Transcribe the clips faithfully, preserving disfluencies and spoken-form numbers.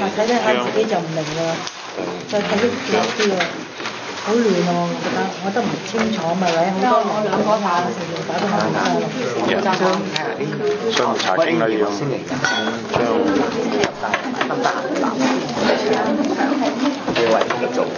睇睇下自己就唔明啦，再睇啲少啲喎，好亂喎，我覺得我都唔清楚咪位好多人兩個下成日打到我唔商務查經啦要。 星期日將得唔得要為佢做。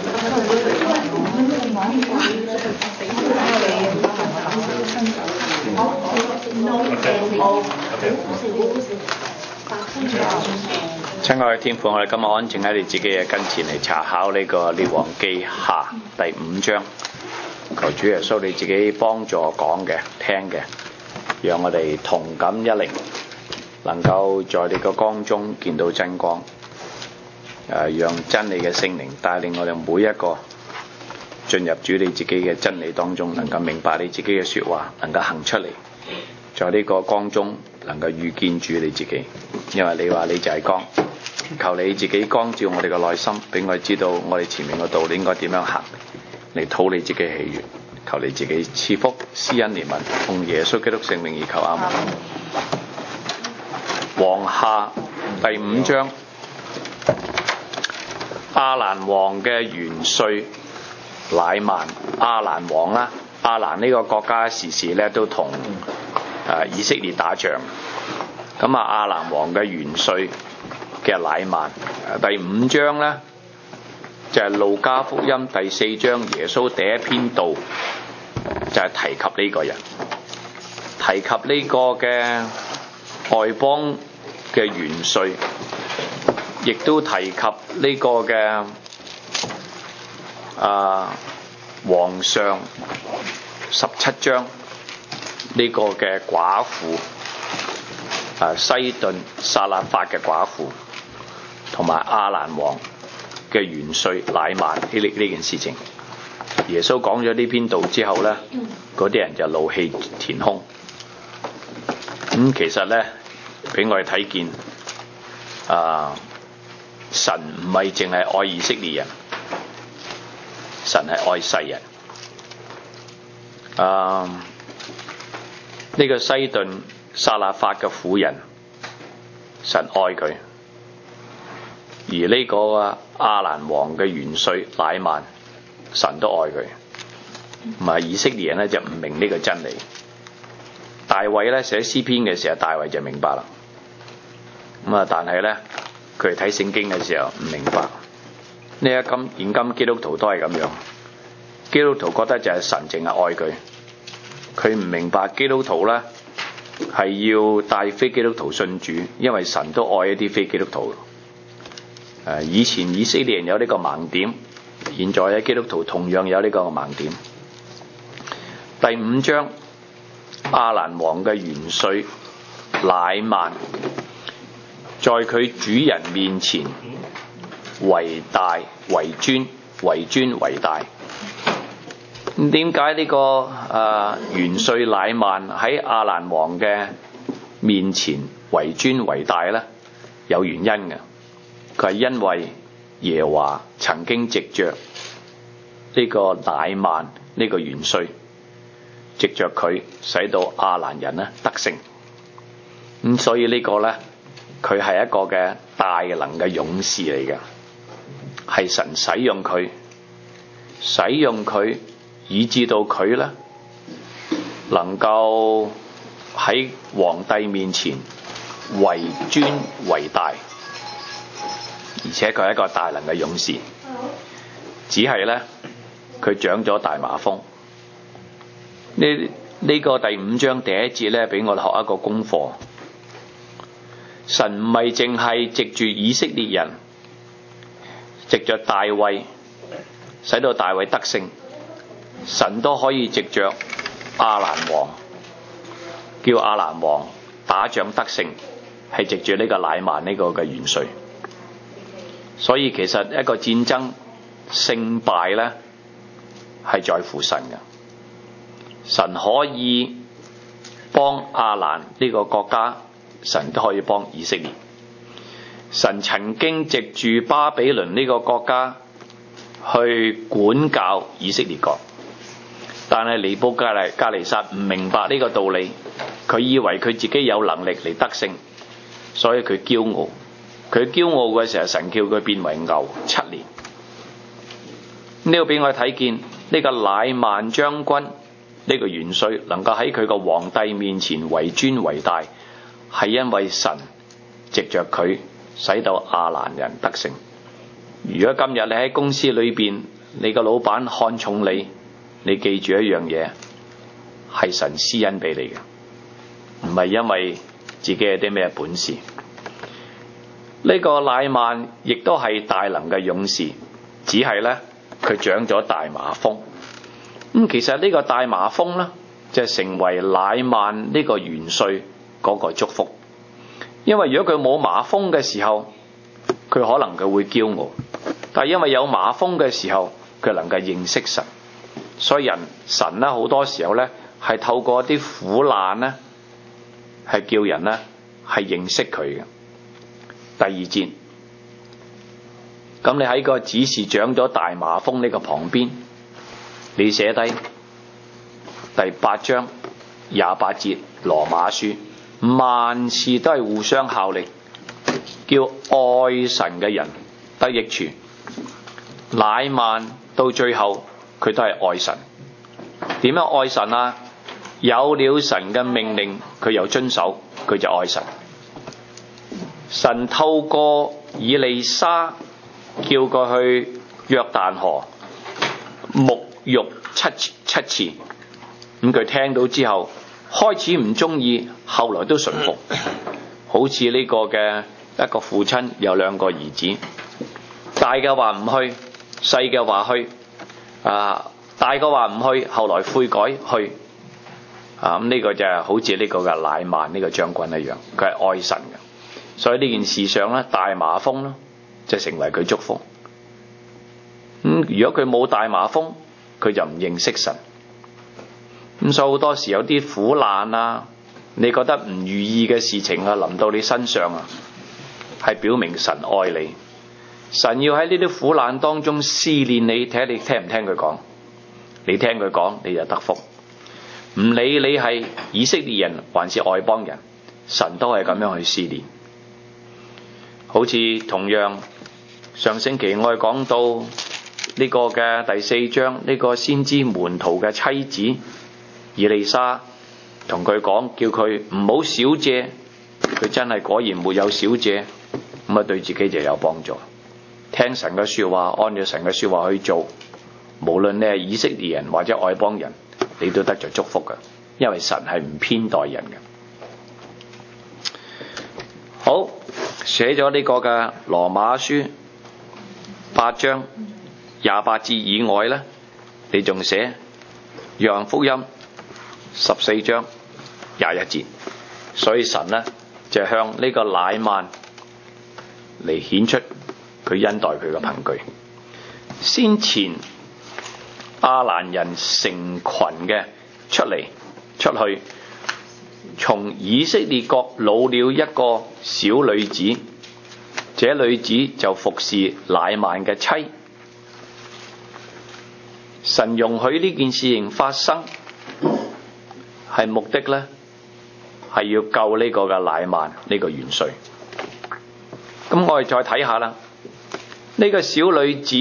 親愛嘅天父，我哋今日安靜喺你自己嘅跟前嚟查考呢個列王記下第五章，求主耶穌你自己幫助我講嘅聽嘅，讓我哋同感一靈，能夠在你個光中見到真光，誒，讓真理嘅聖靈帶領我哋每一個進入主你自己嘅真理當中，能夠明白你自己嘅說話，能夠行出嚟，在呢個光中能夠遇見主你自己，因為你話你就係光，求你自己光照我哋嘅內心，俾我哋知道我哋前面嘅道理應該點樣行，嚟討你自己嘅喜悅，求你自己賜福施恩憐憫，奉耶穌基督聖名而求，阿們。王下第五章，亞蘭王嘅元帥乃縵，亞蘭王啦，亞蘭呢個國家時時咧都同誒以色列打仗，咁啊亞蘭王嘅元帥嘅乃縵，第五章咧就係、是、路加福音第四章耶穌第一篇道就係、是、提及呢個人，提及呢個嘅外邦嘅元帥，亦都提及呢個嘅啊皇上十七章呢個嘅寡婦啊西頓撒勒法嘅寡婦，同埋亞蘭王嘅元帥乃縵呢呢件事情。耶穌講咗呢篇道之後呢，嗰啲人就怒氣填胸。咁、嗯、其實呢，俾我哋睇見啊，神唔係淨係愛以色列人，神係愛世人。啊，呢、這個西頓撒勒法嘅婦人，神愛佢；而呢個亞蘭王嘅元帥乃縵，神都愛佢。唔係以色列人咧就唔明呢個真理。大衛咧寫詩篇嘅時候，大衛就明白啦。咁啊，但係咧佢哋睇聖經嘅時候唔明白。呢一今現今基督徒都係咁樣，基督徒覺得就係神淨係愛佢，佢唔明白基督徒咧係要帶非基督徒信主，因為神都愛一啲非基督徒。誒，以前以色列人有呢個盲點，現在咧基督徒同樣有呢個盲點。第五章，亞蘭王嘅元帥乃縵，在佢主人面前為大為尊，為尊為大。咁點解呢個誒、呃、元帥乃縵喺亞蘭王嘅面前為尊為大呢？有原因嘅，佢係因為耶和華曾經藉着呢個乃縵呢個元帥，藉着佢使到亞蘭人咧得勝。咁所以呢個呢，佢係一個嘅大能嘅勇士嚟嘅，係神使用佢，使用佢以致到佢呢能夠喺皇帝面前為尊為大，而且佢係一個大能嘅勇士。只係呢，佢長咗大麻風。呢呢、這個第五章第一節呢，俾我哋學一個功課。神唔係淨係藉住以色列人，藉着大衛使到大衛得勝，神都可以藉着亞蘭王，叫亞蘭王打仗得勝，係藉住呢個乃縵呢個嘅元帥。所以其實一個戰爭勝敗呢，係在乎神嘅。神可以幫亞蘭呢個國家，神都可以幫以色列。神曾經藉住巴比倫呢個國家去管教以色列國，但係尼布甲尼加尼撒唔明白呢個道理，佢以為佢自己有能力嚟得勝，所以佢驕傲， 佢驕傲嘅時候，神叫佢變為牛七年。呢個俾我睇見呢個乃縵將軍呢個元帥能夠喺佢個皇帝面前為尊為大，係因為神藉着佢使到亞蘭人得勝。如果今日你喺公司裏邊，你個老闆看重你，你記住一樣嘢，係神施恩俾你嘅，唔係因為自己有啲咩本事。呢、這個乃縵亦都係大能嘅勇士，只係呢，佢長咗大麻風。咁、嗯、其實呢個大麻風呢，就成為乃縵呢個元帥嗰個祝福。因為如果佢冇麻風嘅時候，佢可能佢會驕傲，但係因為有麻風嘅時候，佢能夠認識神。所以人神呢，好多時候呢，係透過啲苦難呢，係叫人呢，係認識佢嘅。第二節，咁你喺個指示長咗大麻風呢個旁邊，你寫低第八章廿八節羅馬書，萬事都係互相效力，叫愛神嘅人得益處。乃縵到最後佢都係愛神。點樣愛神啊？有了神嘅命令，佢又遵守，佢就愛神。神透過以利沙叫佢去約旦河沐浴七七次，咁佢聽到之後開始唔中意，後來都順服。好似呢個嘅一個父親有兩個兒子，大嘅話唔去，細嘅話去，啊大嘅話唔去，後來悔改去。啊咁呢個就係好似呢個嘅乃縵呢個將軍一樣，佢係愛神嘅。所以呢件事上咧，大麻風咧就成為佢祝福。咁、嗯、如果佢冇大麻風，佢就唔認識神。咁所以好多時有啲苦難啊，你覺得唔如意嘅事情啊，臨到你身上啊，係表明神愛你。神要喺呢啲苦難當中試煉你，睇下你聽唔聽佢講。你聽佢講，你就得福。唔理你係以色列人還是外邦人，神都係咁樣去試煉。好似同樣上星期我哋講到呢個嘅第四章，呢、這個先知門徒嘅妻子以利沙同佢講，叫佢唔好少借，佢真係果然沒有少借，咁啊對自己就有幫助。聽神嘅說話，按照神嘅說話去做，無論你係以色列人或者外邦人，你都得着祝福嘅，因為神係唔偏待人嘅。好。寫咗呢個嘅羅馬書八章廿八節以外呢，你仲寫約翰福音十四章廿一節，所以神呢，就向呢個乃縵嚟顯出佢恩待佢嘅憑據。先前亞蘭人成群嘅出嚟出去，從以色列國擄了一個小女子，這女子就服侍乃縵嘅妻。神容許呢件事情發生，係目的呢，係要救呢個嘅乃縵呢個元帥。咁我哋再睇下啦，呢個小女子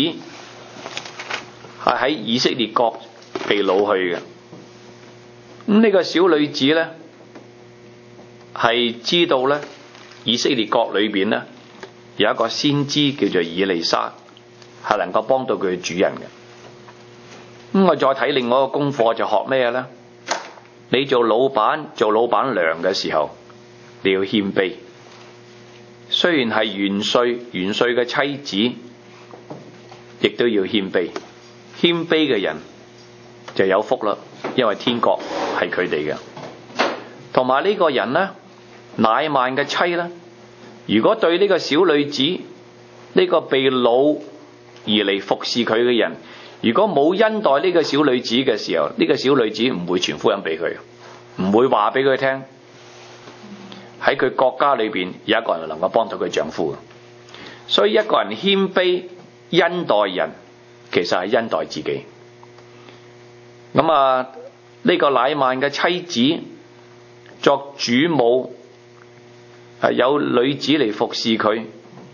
係喺以色列國被擄去嘅。咁呢個小女子呢，係知道咧，以色列國裏邊咧有一個先知叫做以利沙，係能夠幫到佢嘅主人嘅。咁我再睇另外一個功課，就學咩咧？你做老闆做老闆娘嘅時候，你要謙卑。雖然係元帥元帥嘅妻子，亦都要謙卑。謙卑嘅人就有福啦，因為天國係佢哋嘅。同埋呢個人咧，乃縵嘅妻咧，如果對呢個小女子，呢、這個被擄而嚟服侍佢嘅人，如果冇恩待呢個小女子嘅時候，呢、這個小女子唔會傳福音俾佢，唔會話俾佢聽喺佢國家裏邊有一個人能夠幫到佢丈夫。所以一個人謙卑恩待人，其實係恩待自己。咁啊，呢、這個乃縵嘅妻子作主母，係有女子嚟服侍佢，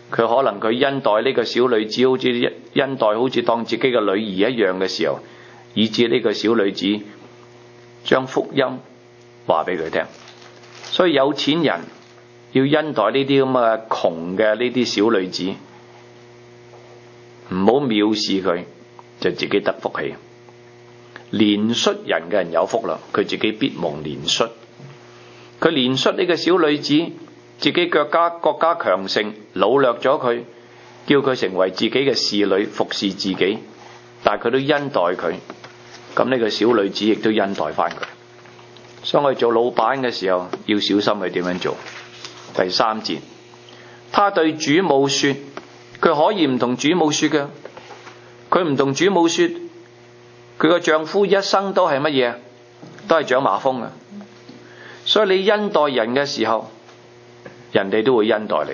佢可能佢恩待呢個小女子，好似恩待好似當自己嘅女兒一樣嘅時候，以致呢個小女子將福音話俾佢聽。所以有錢人要恩待呢啲咁嘅窮嘅呢啲小女子，唔好藐視佢，就自己得福氣。憐恤人嘅人有福啦，佢自己必蒙憐恤。佢憐恤呢個小女子，自己國家國家強盛，擄掠咗佢，叫佢成為自己嘅侍女，服侍自己，但係佢都恩待佢，咁呢個小女子亦都恩待翻佢。所以我哋做老闆嘅時候要小心去點樣做。第三節，他對主母說，佢可以唔同主母說嘅，佢唔同主母說，佢個丈夫一生都係乜嘢？都係長麻風嘅。所以你恩待人嘅時候，人哋都會恩待你。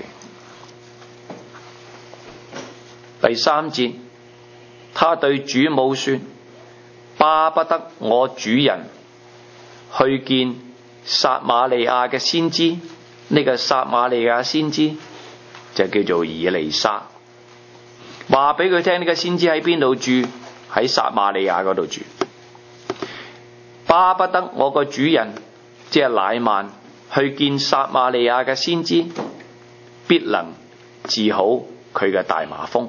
第三節，他對主母說，巴不得我主人去見撒瑪利亞嘅先知。呢、這個撒瑪利亞先知就叫做以利沙，話俾佢聽呢個先知喺邊度住，喺撒瑪利亞嗰度住。巴不得我個主人即係乃縵去見撒瑪利亞嘅先知，必能治好佢嘅大麻風。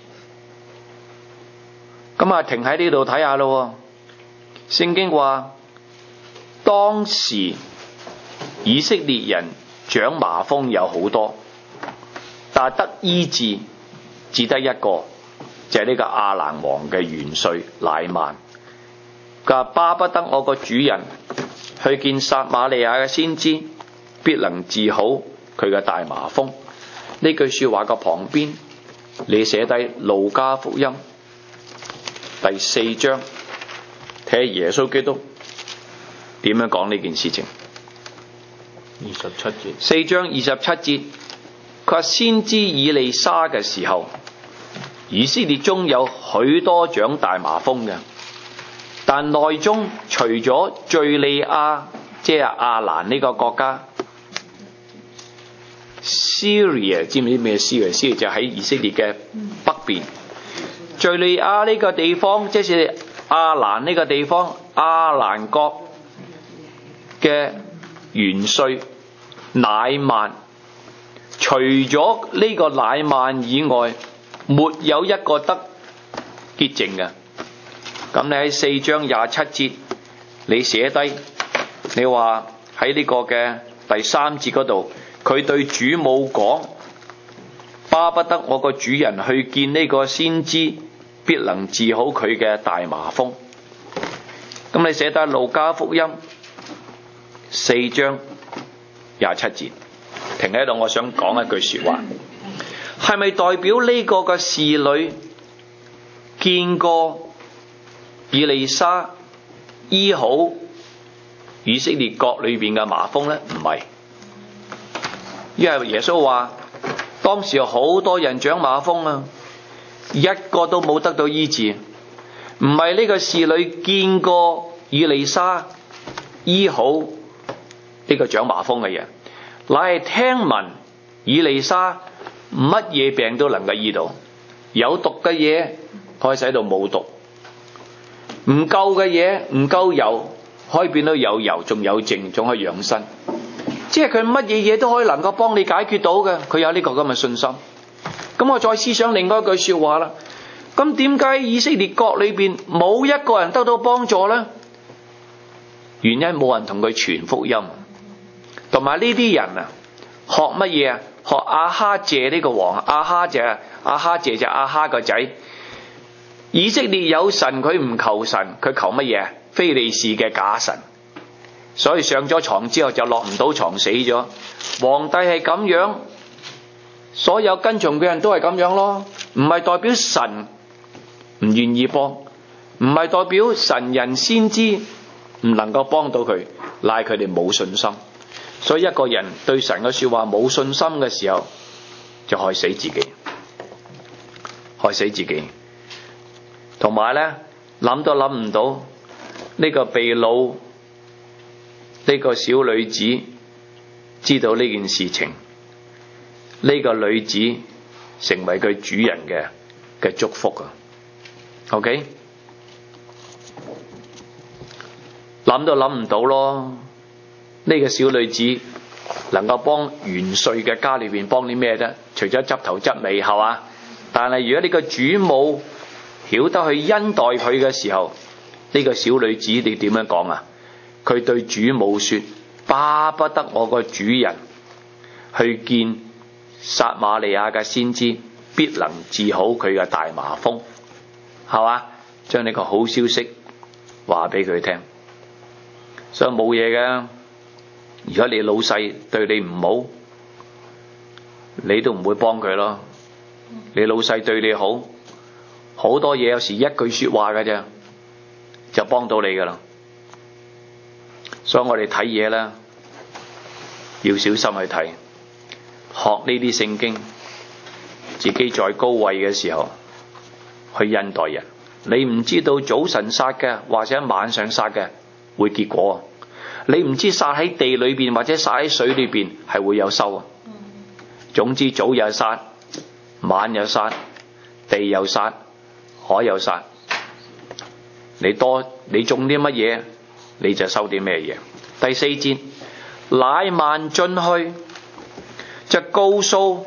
咁啊，停喺呢度睇下咯。聖經話當時以色列人長麻風有好多，但係得醫治只得一個，就係、是、呢個亞蘭王嘅元帥乃縵。佢話巴不得我個主人去見撒瑪利亞嘅先知，必能治好佢嘅大麻風。呢句說話嘅旁邊，你寫低路加福音第四章，睇下耶穌基督點樣講呢件事情。 二十七節， 四章二十七節，佢話先知以利沙嘅時候，以色列中有許多長大麻風嘅，但內中除咗敘利亞，即係亞蘭呢個國家 Syria， 知唔知咩 Syria？Syria 就喺以色列嘅北邊。敘利亞呢個地方，即係亞蘭呢個地方，亞蘭國嘅元帥乃縵，除咗呢個乃縵以外，沒有一個得潔淨嘅。咁你喺四章廿七節，你寫低，你話喺呢個嘅第三節嗰度，佢對主母講，巴不得我個主人去見呢個先知，必能治好佢嘅大麻風。咁你寫低路加福音四章廿七節，停喺度，我想講一句說話，係咪代表呢個嘅侍女見過以利沙醫好以色列國裏邊嘅麻風呢？唔係，因為耶穌話當時有好多人長麻風啊，一個都冇得到醫治。唔係呢個侍女見過以利沙醫好呢個長麻風嘅人，乃係聽聞以利沙乜嘢病都能夠醫到，有毒嘅嘢可以使到冇毒，唔夠嘅嘢唔夠油可以變到有油，仲有剩，仲可以養生。即係佢乜嘢嘢都可以能夠幫你解決到嘅，佢有呢個咁嘅信心。咁我再思想另外一句說話啦。咁點解以色列國裏邊冇一個人得到幫助呢？原因冇人同佢傳福音。同埋呢啲人啊，學乜嘢啊？學亞哈謝呢個王，亞哈謝，亞哈謝就亞哈個仔。以色列有神，佢唔求神，佢求乜嘢？非利士嘅假神。所以上咗床之後就落唔到床，死咗。皇帝係咁樣，所有跟從嘅人都係咁樣咯。唔係代表神唔願意幫，唔係代表神人先知唔能夠幫到佢，賴佢哋冇信心。所以一個人對神嘅說話冇信心嘅時候，就害死自己，害死自己。同埋咧，諗都諗唔到呢個被擄呢個小女子知道呢件事情，呢個女子成為佢主人嘅嘅祝福啊。OK， 諗都諗唔到咯。呢、這個小女子能夠幫元帥嘅家裏邊幫啲咩啫？除咗執頭執尾係嘛？但係如果呢個主母曉得去恩待佢嘅時候，呢、這個小女子你點樣講啊？佢對主母說：巴不得我個主人去見撒瑪利亞嘅先知，必能治好佢嘅大麻風，係嘛？將呢個好消息話俾佢聽。所以冇嘢嘅。如果你老細對你唔好，你都唔會幫佢咯。你老細對你好，好多嘢有時一句說話嘅啫，就幫到你噶啦。所以我哋睇嘢咧，要小心去睇，學呢啲聖經，自己在高位嘅時候去恩待人。你唔知道早晨撒嘅或者晚上撒嘅會結果，你唔知撒喺地裏邊或者撒喺水裏邊係會有收啊。總之早有撒，晚有撒，地有撒，海有撒。你多你種啲乜嘢，你就收啲咩嘢。第四節，乃縵進去就告訴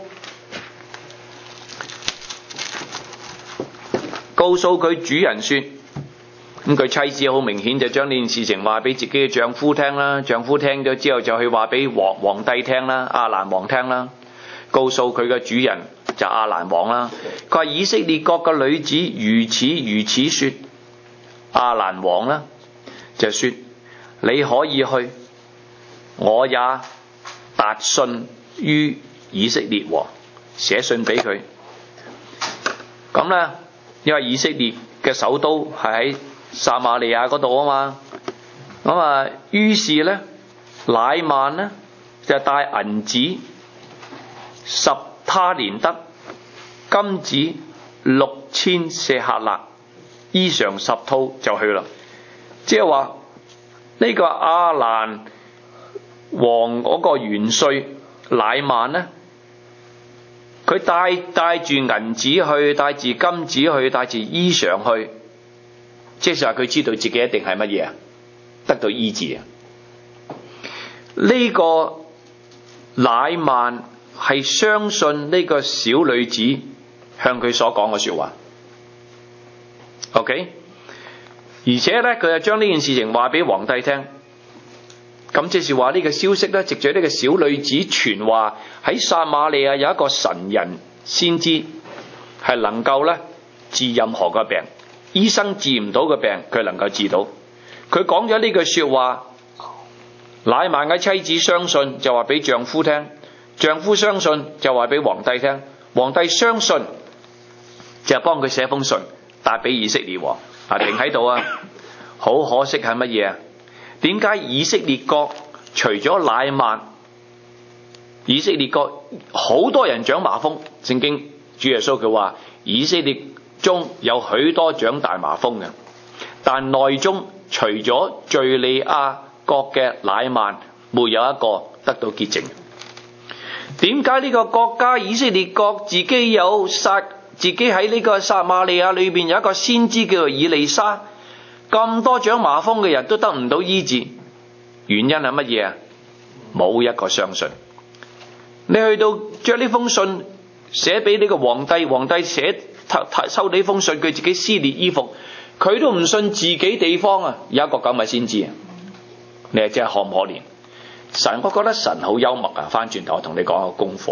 告訴佢主人說，咁佢妻子好明顯就將呢件事情話俾自己嘅丈夫聽啦。丈夫聽咗之後就去話俾皇皇帝聽啦，亞蘭王聽啦。告訴佢嘅主人就亞蘭王啦。佢話以色列國嘅女子如此如此說。亞蘭王啦就說，你可以去，我也達信於以色列王，寫信俾佢。咁咧，因為以色列嘅首都係喺撒瑪利亞嗰度啊嘛，咁啊，於是咧，乃縵咧就帶銀子十他連得，金子六千舍客勒，衣裳十套就去啦。即係話呢個亞蘭王嗰個元帥乃縵咧，佢帶帶住銀子去，帶住金子去，帶住衣裳去，即係話佢知道自己一定係乜嘢啊？得到醫治啊！呢個乃縵係相信呢個小女子向佢所講嘅說話。OK， 而且咧，佢就將呢件事情話俾皇帝聽。咁即是話呢個消息咧，藉住呢個小女子傳話，喺撒瑪利亞有一個神人先知，係能夠咧治任何嘅病，醫生治唔到嘅病，佢能夠治到。佢講咗呢句說話，乃縵嘅妻子相信，就話俾丈夫聽；丈夫相信，就話俾皇帝聽；皇帝相信，就幫佢寫封信帶俾以色列王。啊，停喺度啊！好可惜係乜嘢啊？點解以色列國除咗乃縵，以色列國好多人長麻風？聖經主耶穌佢話以色列中有許多長大麻風嘅，但內中除咗敘利亞國嘅乃縵，沒有一個得到潔淨。點解呢個國家以色列國自己有撒自己喺呢個撒瑪利亞裏邊有一個先知叫做以利沙？咁多長麻風嘅人都得唔到醫治，原因係乜嘢啊？冇一個相信。你去到將呢封信寫俾呢個皇帝，皇帝寫收呢封信，佢自己撕裂衣服，佢都唔信自己地方啊有一個咁嘅先知啊！你係真係可唔可憐？神，我覺得神好幽默啊！翻轉頭我同你講個功課，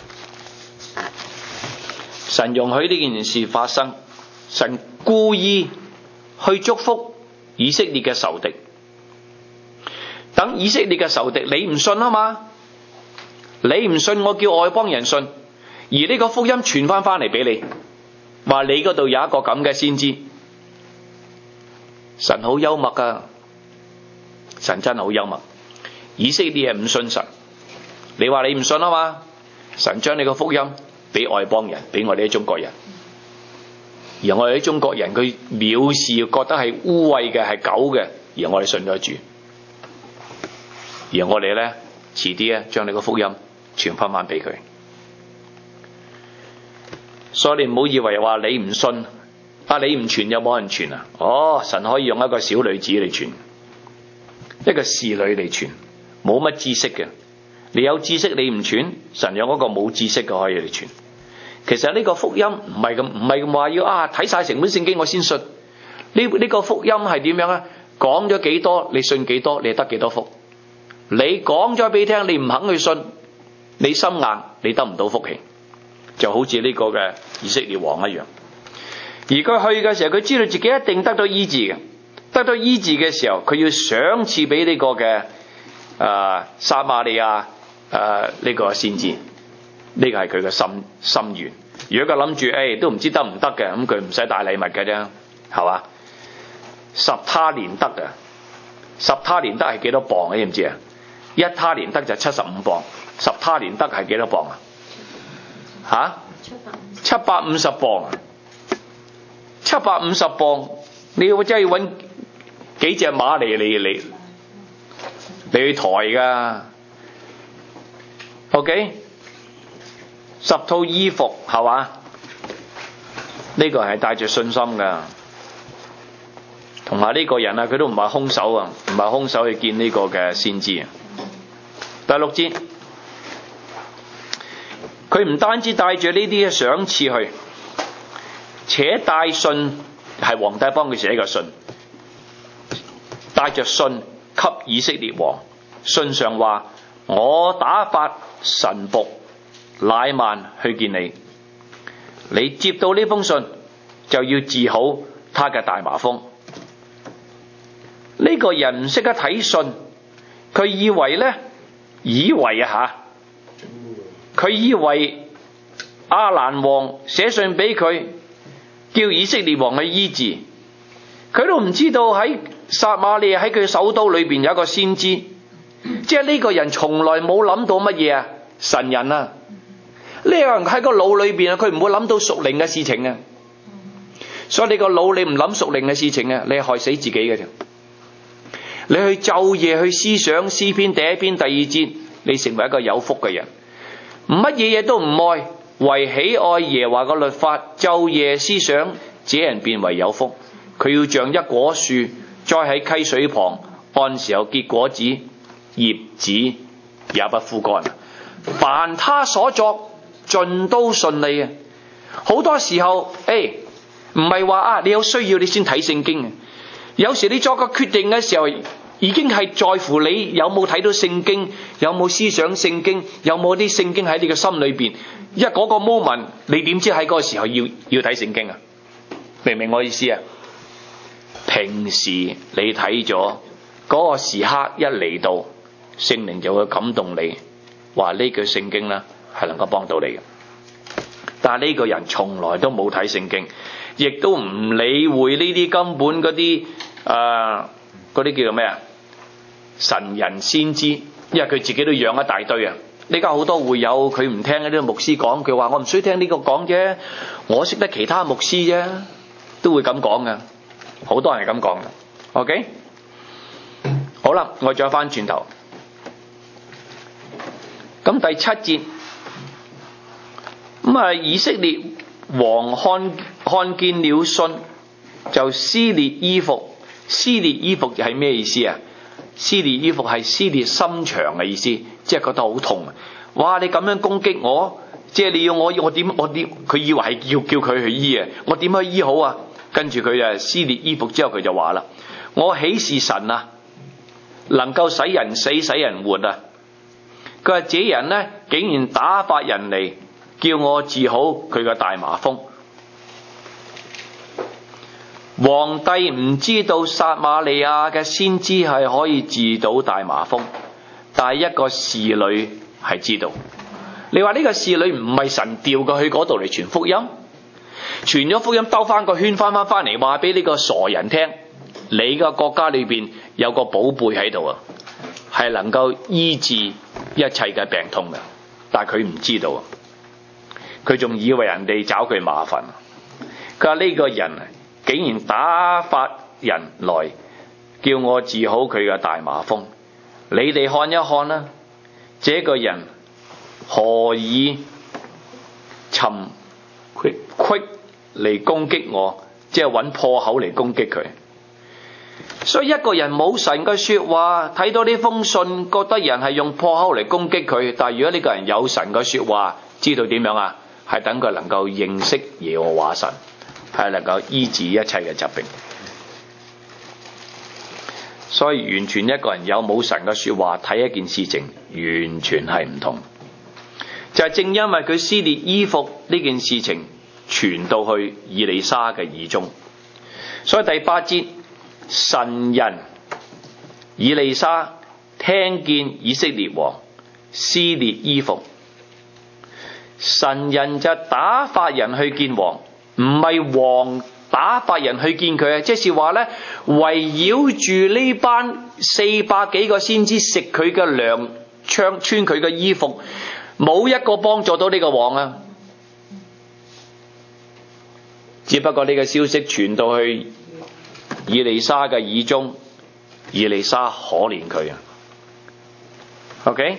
神容許呢件事發生，神故意去祝福以色列嘅仇敵，等以色列嘅仇敵你唔信啊嘛，你唔信我叫外邦人信，而呢個福音傳翻翻嚟俾你，話你嗰度有一個咁嘅先知。神好幽默噶，神真係好幽默。以色列人唔信神，你話你唔信啊嘛，神將你個福音俾外邦人，俾我哋啲中國人。而我哋啲中國人佢藐視，覺得係污穢嘅，係狗嘅，而我哋信咗主。而我哋咧遲啲咧將你個福音傳翻翻俾佢。 所以你唔好以為話你唔信，啊你唔傳有冇人傳啊？哦，神可以用一個小女子嚟傳，一個侍女嚟傳，冇乜知識嘅。你有知識你唔傳，神有一個冇知識嘅可以嚟傳。其實呢個福音唔係咁，唔係咁話要啊睇晒成本聖經我先信。呢呢個福音係點樣啊？講咗幾多你信幾多，你得幾多福。你講咗俾你聽，你唔肯去信，你心硬，你得唔到福氣。就好似呢個嘅以色列王一樣。而佢去嘅時候，佢知道自己一定得到醫治嘅。得到醫治嘅時候，佢要賞賜俾呢個嘅誒撒瑪利亞誒呢個先知。呢個係佢嘅心心願。如果佢諗住誒都唔知得唔得嘅，咁佢唔使帶禮物嘅啫，係嘛？十他連得啊，十他連得係幾多磅啊？你知唔知啊？一他連得就七十五磅，十他連得係幾多磅啊？吓？七百五十磅啊！七百五十磅，你要真係要搵幾隻馬嚟嚟嚟嚟去抬噶 ？OK， 十套衣服係嘛？呢個係帶着信心噶。同埋呢個人啊，佢都唔係兇手啊，唔係兇手去見呢個嘅先知啊。第六節，佢唔單止帶住呢啲嘅賞賜去，且帶信，係皇帝幫佢寫個信，帶着信給以色列王。信上話：我打發臣僕乃縵去見你，你接到呢封信就要治好他嘅大麻風。呢個人唔識得睇信，佢以為呢，以為啊吓，佢以為亞蘭王寫信俾佢，叫以色列王去醫治，佢都唔知道喺撒瑪利亞喺佢首都裏邊有一個先知，即係呢個人從來冇諗到乜嘢啊，神人啊，呢個人喺個腦裏邊啊，佢唔會諗到屬靈嘅事情啊，所以你個腦你唔諗屬靈嘅事情啊，你係害死自己嘅啫。你去晝夜去思想詩篇第一篇第二節，你成為一個有福嘅人，唔乜嘢嘢都唔愛，唯喜愛耶和華嘅律法，晝夜思想，這人便為有福。佢要像一果樹栽喺溪水旁，按時候結果子，葉子也不枯乾。凡他所作，盡都順利啊！好多時候，誒，唔係話啊，你有需要你先睇聖經啊。有時你作個決定嘅時候，已經係在乎你有冇睇到聖經，有冇思想聖經，有冇啲聖經喺你嘅心裏邊。一嗰個 moment， 你點知喺嗰個時候要要睇聖經啊？明唔明我意思啊？平時你睇咗嗰個時刻一嚟到，聖靈就會感動你，話呢句聖經咧係能夠幫到你嘅。但係呢個人從來都冇睇聖經，亦都唔理會呢啲根本嗰啲誒嗰啲叫做咩啊？神人先知，因為佢自己都養一大堆啊！呢家好多會友佢唔聽呢啲牧師講，佢話我唔需要聽呢個講啫，我識得其他牧師啫，都會咁講噶，好多人係咁講噶。OK， 好啦，我再翻轉頭，咁第七節，咁啊以色列王看看見了信，就撕裂衣服。撕裂衣服係咩意思啊？撕裂衣服係撕裂心腸嘅意思，即係覺得好痛啊！哇！你咁樣攻擊我，即係你要我我點我點？佢以為係叫叫佢去醫啊！我點去醫好啊？跟住佢就撕裂衣服之後，佢就話啦：我豈是神啊，能夠使人死使人活啊！佢話：這人呢，竟然打發人嚟叫我治好佢嘅大麻風。皇帝唔知道撒瑪利亞嘅先知係可以治到大麻風，但係一個侍女係知道。你話呢個侍女唔係神調過去嗰度嚟傳福音，傳咗福音兜翻個圈翻翻翻嚟，話俾呢個傻人聽，你個國家裏邊有個寶貝喺度啊，係能夠醫治一切嘅病痛嘅，但係佢唔知道，佢仲以為人哋找佢麻煩。佢話呢個人竟然打發人來叫我治好佢嘅大麻風，你哋看一看啦，這個人何以尋隙嚟攻擊我，即係揾破口嚟攻擊佢。所以一個人冇神嘅說話，睇到呢封信，覺得人係用破口嚟攻擊佢。但係如果呢個人有神嘅說話，知道點樣啊？係等佢能夠認識耶和華神，係能夠醫治一切嘅疾病。所以完全一個人有冇神嘅說話，睇一件事情完全係唔同。就係、是、正因為佢撕裂衣服呢件事情傳到去以利沙嘅耳中，所以第八節，神人以利沙聽見以色列王撕裂衣服，神人就打發人去見王，唔係王打發人去見佢啊！即是話咧，圍繞住呢班四百幾個先知食佢嘅糧，穿穿佢嘅衣服，冇一個幫助到呢個王啊！只不過呢個消息傳到去以利沙嘅耳中，以利沙可憐佢啊。OK，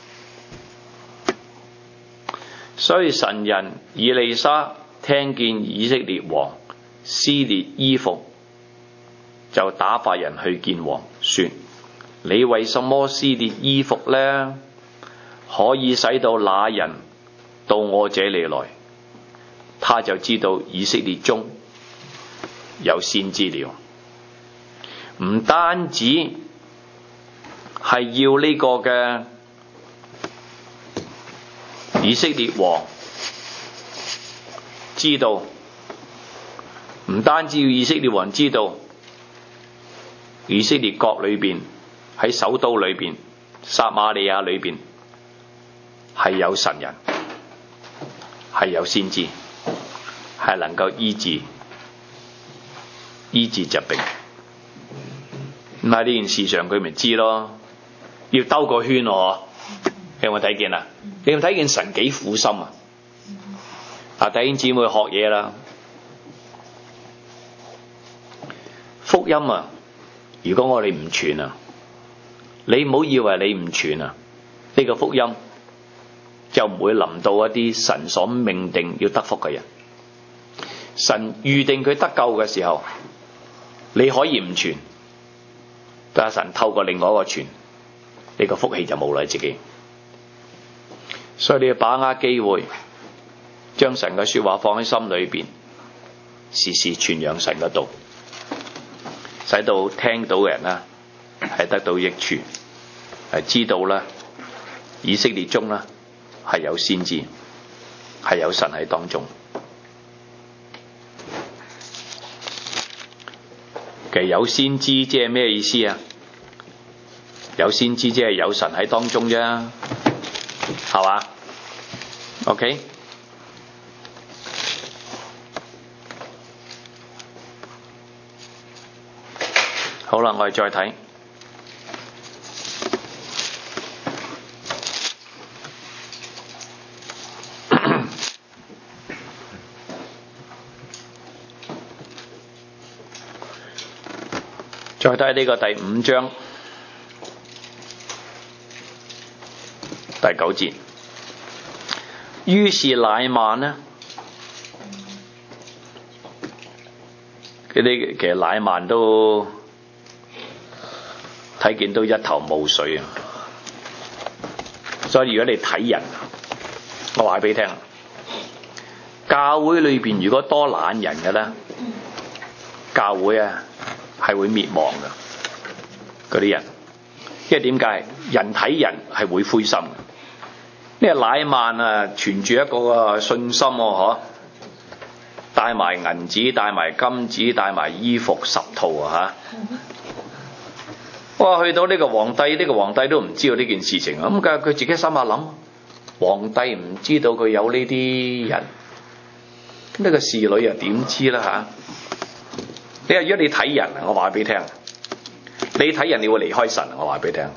所以神人以利沙聽見以色列王撕裂衣服，就打發人去見王，說：你為什麼撕裂衣服呢？可以使到那人到我這裏來，他就知道以色列中有先知了。唔單止係要呢個嘅以色列王知道，唔單止要以色列王知道，以色列國裏邊，喺首都裏邊，撒瑪利亞裏邊係有神人，係有先知，係能夠醫治醫治疾病。咁喺呢件事上佢咪知咯，要兜個圈喎。你有冇睇見啊？你有冇睇見神幾苦心啊？啊，弟兄姊妹學嘢啦，福音啊！如果我哋唔傳啊，你唔好以為你唔傳啊，呢個福音就唔會臨到一啲神所命定要得福嘅人。神預定佢得救嘅時候，你可以唔傳。但係神透過另外一個傳，你個福氣就冇啦自己。所以你要把握機會，將神嘅說話放喺心裏邊，時時傳揚神嘅道，使到聽到嘅人啦係得到益處，係知道啦以色列中啦係有先知，係有神喺當中。其實有先知即係咩意思啊？有先知即係有神喺當中啫，係嘛 ？OK， 好啦，我哋再睇再睇呢個第五章第九節。於是乃縵呢，佢哋其實乃縵都睇見都一頭霧水啊！所以如果你睇人，我話俾你聽，教會裏邊如果多懶人嘅咧，教會啊係會滅亡嘅嗰啲人。因為點解？人睇人係會灰心嘅。呢個乃縵啊，存住一個信心喎，嗬，帶埋銀子，帶埋金子，帶埋衣服十套啊嚇！哇，去到呢個皇帝，呢、呢個皇帝都唔知道呢件事情，咁佢佢自己心下諗，皇帝唔知道佢有呢啲人，咁呢個侍女又點知啦嚇？你話如果你睇人，我話俾你聽，你睇人你會離開神，我話俾你聽，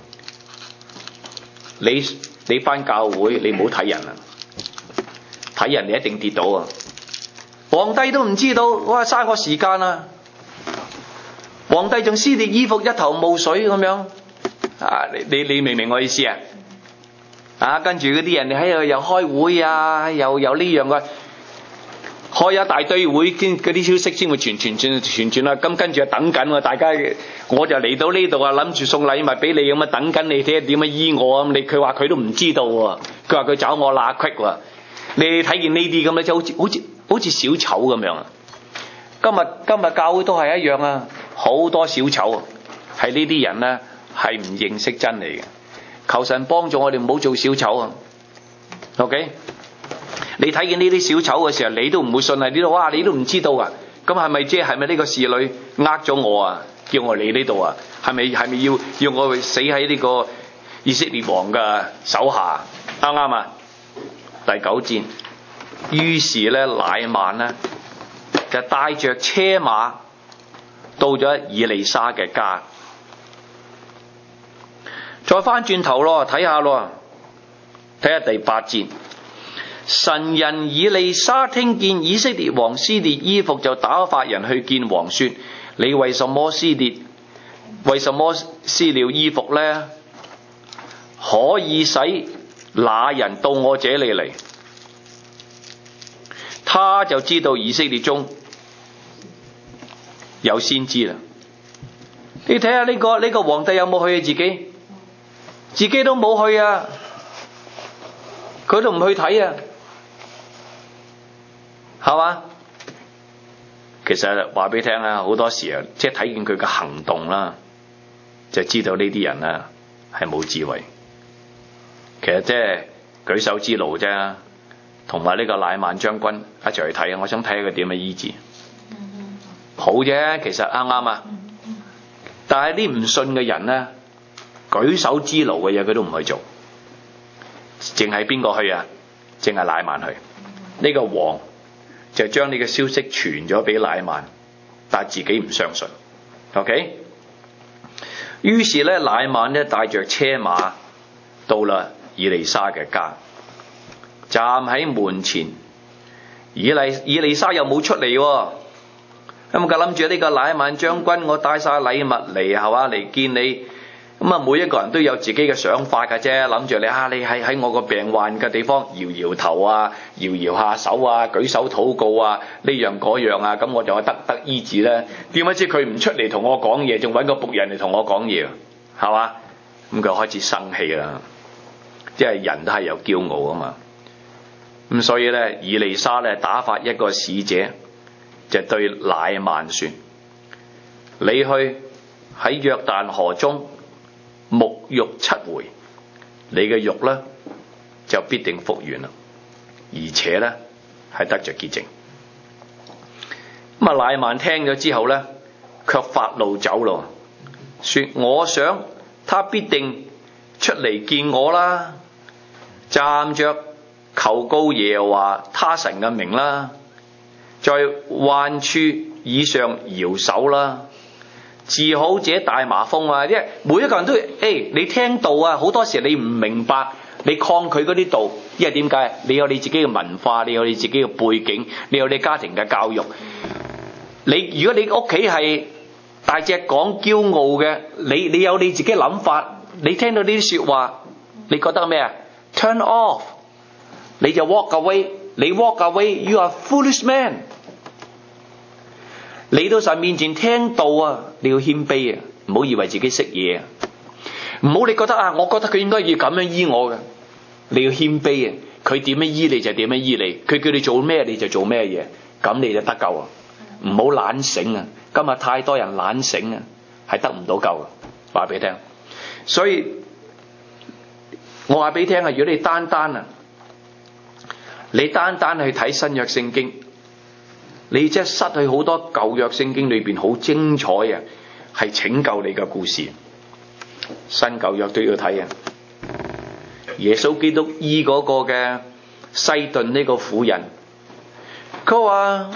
你。你返教會，你唔好睇人啊！睇人你一定跌倒啊！皇帝都唔知道，哇！嘥我時間啊！皇帝仲撕裂衣服，一頭霧水咁樣啊！你你你明唔明我意思啊？啊！跟住嗰啲人你喺度又開會啊，又有呢樣嘅， 開一大堆會，嗰啲消息先會傳傳傳傳傳啦。咁跟住就等緊喎，大家我就嚟到呢度啊，諗住送禮物俾你咁啊，等緊你睇下點樣醫我啊。你佢話佢都唔知道喎，佢話佢找我罅隙喎。你睇見呢啲咁咧，就好似好似好似小丑咁樣啊！今日今日教會都係一樣啊，好多小丑啊，係呢啲人咧係唔認識真理嘅。求神幫助我哋唔好做小丑啊 ！OK。你睇見呢啲小丑嘅時候，你都唔會信啊！呢度哇，你都唔知道啊！咁係咪即係係咪呢個侍女呃咗我啊？叫我嚟呢度啊？係咪係咪要要我死喺呢個以色列王嘅手下？啱唔啱啊？第九節，於是咧乃縵咧就帶着車馬到咗以利沙嘅家。再翻轉頭咯，睇下咯，睇下第八節。神人以利沙聽見以色列王撕裂衣服，就打發人去見王說：你為什麼撕裂？為什麼撕了衣服呢？可以使那人到我這裏嚟，他就知道以色列中有先知啦。你睇下呢個呢、呢個皇帝有冇去啊？自己自己都冇去啊，佢都唔去睇啊。係嘛？其實話俾你聽啊，好多時啊，即係睇見佢嘅行動啦，就知道呢啲人啊係冇智慧。其實即係舉手之勞啫，同埋呢個乃縵將軍一齊去睇啊！我想睇下佢點樣醫治。好啫，其實啱啱啊。但係啲唔信嘅人咧，舉手之勞嘅嘢佢都唔去做，淨係邊個去啊？淨係乃縵去。呢個王就將呢個消息傳咗俾乃縵，但係自己唔相信。OK， 於是咧乃縵咧帶着車馬到啦以利沙嘅家，站喺門前。以利以利沙又冇出嚟喎，咁佢諗住呢個乃縵將軍，我帶晒禮物嚟係嘛嚟見你。咁啊，每一個人都有自己嘅想法㗎啫，諗住你啊，你喺喺我個病患嘅地方搖搖頭啊，搖搖下手啊，舉手禱告啊，呢樣嗰樣啊，咁我就得得醫治啦。點解知佢唔出嚟同我講嘢，仲揾個僕人嚟同我講嘢，係嘛？咁佢開始生氣啦，即係人都係有驕傲啊嘛。咁所以咧，以利沙咧打發一個使者，就對乃縵說：你去喺約旦河中沐浴七回，你嘅肉咧就必定復原啦，而且咧係得着潔淨。咁啊，乃縵聽咗之後咧，卻發怒走咯，說：我想他必定出嚟見我啦，站着求告耶和華他神嘅名啦，在患處以上搖手啦。治好這大麻風啊！因為每一個人都，誒、欸，你聽道啊，好多時你唔明白，你抗拒嗰啲道，因為點解？你有你自己嘅文化，你有你自己嘅背景，你有你家庭嘅教育。你如果你屋企係大隻講驕傲嘅，你你有你自己諗法，你聽到呢啲說話，你覺得咩啊 ？Turn off， 你就 walk away， 你 walk away，you are foolish man。你到神面前聽道啊，你要謙卑啊，唔好以為自己識嘢啊，唔好你覺得啊，我覺得佢應該要咁樣醫我嘅，你要謙卑啊，佢點樣醫你就點樣醫你，佢叫你做咩你就做咩嘢，咁你就得救啊，唔好懶醒啊，今日太多人懶醒啊，係得唔到救啊，話俾你聽。所以我話俾你聽啊，如果你單單啊，你單單去睇新約聖經，你即係失去好多舊約聖經裏邊好精彩啊，係拯救你嘅故事。新舊約都要睇啊。耶穌基督醫嗰個嘅西頓呢個婦人，佢話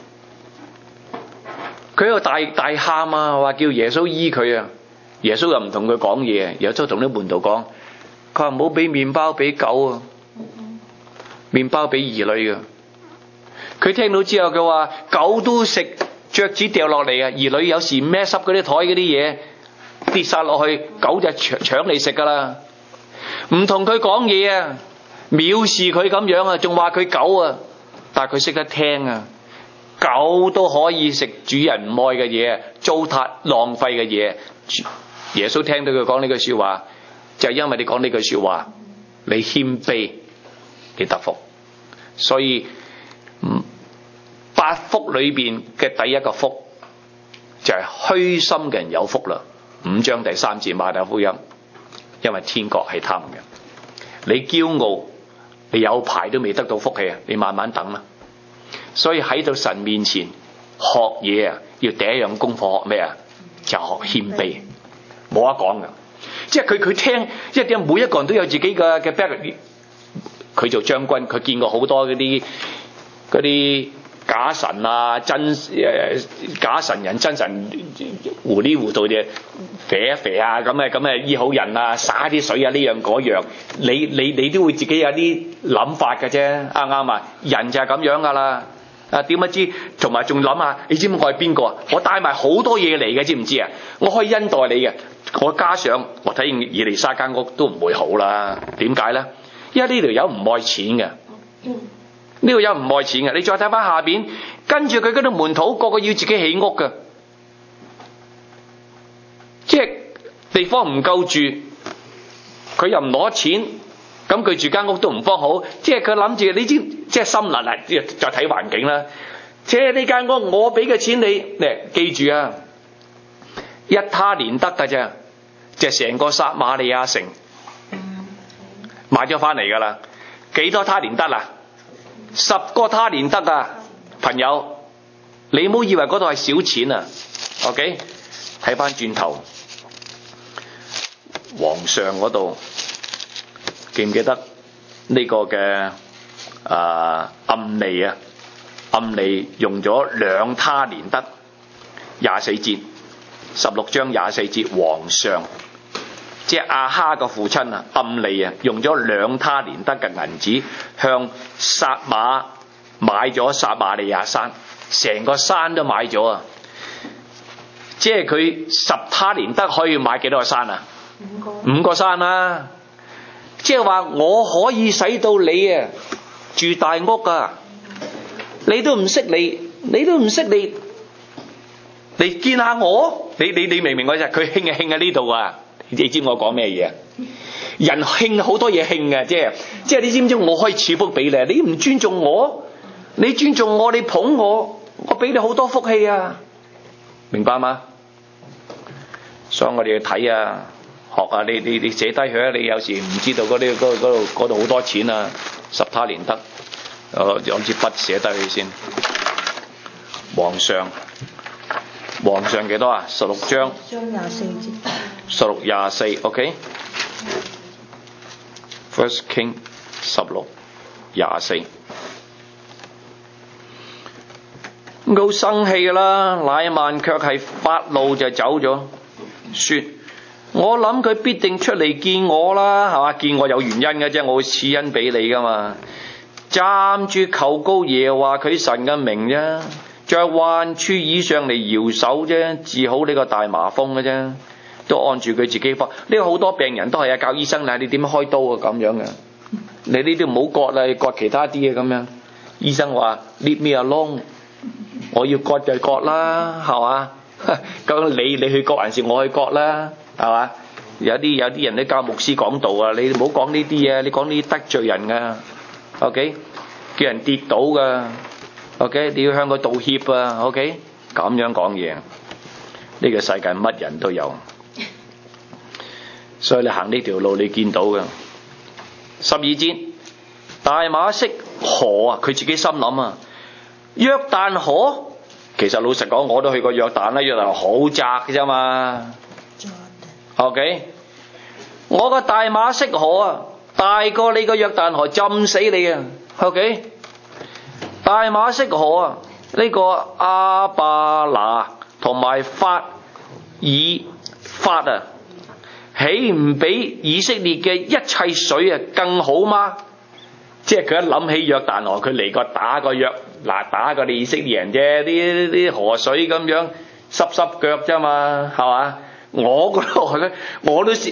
佢喺度大大喊啊，話叫耶穌醫佢啊。耶穌又唔同佢講嘢，耶穌同啲門徒講，佢話唔好俾麵包俾狗啊，麵包俾兒女啊。佢聽到之後，佢話狗都食雀子掉落嚟啊！兒女有時孭濕嗰啲台嗰啲嘢跌晒落去，狗就搶搶嚟食噶啦。唔同佢講嘢啊，藐視佢咁樣啊，仲話佢狗啊， 但係佢識得聽啊。狗都可以食主人唔愛嘅嘢，糟蹋浪費嘅嘢。耶穌聽到佢講呢句說話，就係因為你講呢句說話，你謙卑，你得福。所以八福裏邊嘅第一個福就係虛心嘅人有福啦。五章第三節馬太福音，因為天國係他們嘅。你驕傲，你有排都未得到福氣啊！你慢慢等啦。所以喺到神面前學嘢啊，要第一樣功課學咩啊？就學謙卑，冇得講噶。即係佢佢聽，即係每一個人都有自己嘅嘅 background。佢做將軍，佢見過好多嗰啲嗰啲假神啊、真誒假神人、真神糊裡糊塗嘅肥一肥啊，咁啊咁啊醫好人啊，灑啲水啊，呢樣嗰樣，你你你都會自己有啲諗法嘅啫，啱唔啱啊？人就係咁樣噶啦。啊，點不知？同埋仲諗下，你知唔知我係邊個啊？我帶埋好多嘢嚟嘅，知唔知啊？我可以恩待你嘅。我加上我睇以利沙間屋都唔會好啦。點解咧？因為呢條友唔愛錢嘅，呢條友唔愛錢嘅。你再睇翻下邊，跟住佢嗰啲門徒個個要自己起屋嘅，即係地方唔夠住，佢又唔攞錢。咁佢住間屋都唔方好，即係佢諗住，你知即係心辣辣，即係再睇環境啦。即係呢間屋我俾嘅錢你，咧記住啊，一他連得㗎啫，就成個撒瑪利亞城買咗翻嚟噶啦。幾多他連得啊？十個他連得啊，朋友，你唔好以為嗰度係小錢啊。OK， 睇翻轉頭，皇上嗰度。記唔記得呢個嘅啊暗利啊？暗利用咗兩他連得，廿四節，十六章廿四節，皇上即係亞哈嘅父親啊，暗利啊，用咗兩他連得嘅銀子向撒馬買咗撒瑪利亞山，成個山都買咗啊！即係佢十他連得可以買幾多個山啊？五個，五個山啊！即係話我可以使到你啊住大屋啊，你都唔識嚟，你都唔識嚟嚟見下我，你你你明唔明我啫？佢興啊興喺呢度啊！你知我講咩嘢啊？人興好多嘢興嘅，即係即係你知唔知我可以賜福俾你？你唔尊重我，你尊重我，你捧我，我俾你好多福氣啊！明白嗎？所以我哋要睇啊。學啊！你你你寫低佢啊！你有時唔知道嗰啲嗰度嗰度好多錢啊，十他連得，我攞支筆寫低佢先。皇上，皇上幾多啊？十六章。章廿四節。十六廿四 ，OK。First King 十六廿四。咁好生氣㗎啦，乃縵卻係發怒就走咗，說。我諗佢必定出嚟見我啦，係嘛？見我有原因嘅啫，我會賜恩俾你噶嘛。站住求告耶和華佢神嘅名啫，在患處以上嚟搖手啫，治好呢個大麻風嘅啫，都按住佢自己方。呢、這個好多病人都係啊，教醫生啦，你點樣開刀啊咁樣嘅？你呢啲唔好割啦，割其他啲嘅咁樣。醫生話 leave me alone，我要割就割啦，係嘛？咁你你去割還是我去割啦？係嘛？有啲有啲人都教牧師講道啊，你唔好講呢啲啊，你講呢啲得罪人噶 ，OK？ 叫人跌倒噶 ，OK？ 你要向佢道歉啊 ，OK？ 咁樣講嘢，呢個世界乜人都有，所以你行呢條路你見到噶。十二節，大馬色河啊，佢自己心諗啊，約旦河，其實老實講我都去過約旦啦，約旦好窄嘅啫嘛。OK， 我個大馬色河啊，大過你個約旦河，浸死你啊 ！OK， 大馬色河啊，呢、這個亞巴拿同埋法爾法啊，豈唔比以色列嘅一切水啊更好嗎？即係佢一諗起約旦河，佢嚟過打個約嗱打個以色列人啫，啲啲河水咁樣濕濕腳啫嘛，係嘛？我嗰度咧，我都試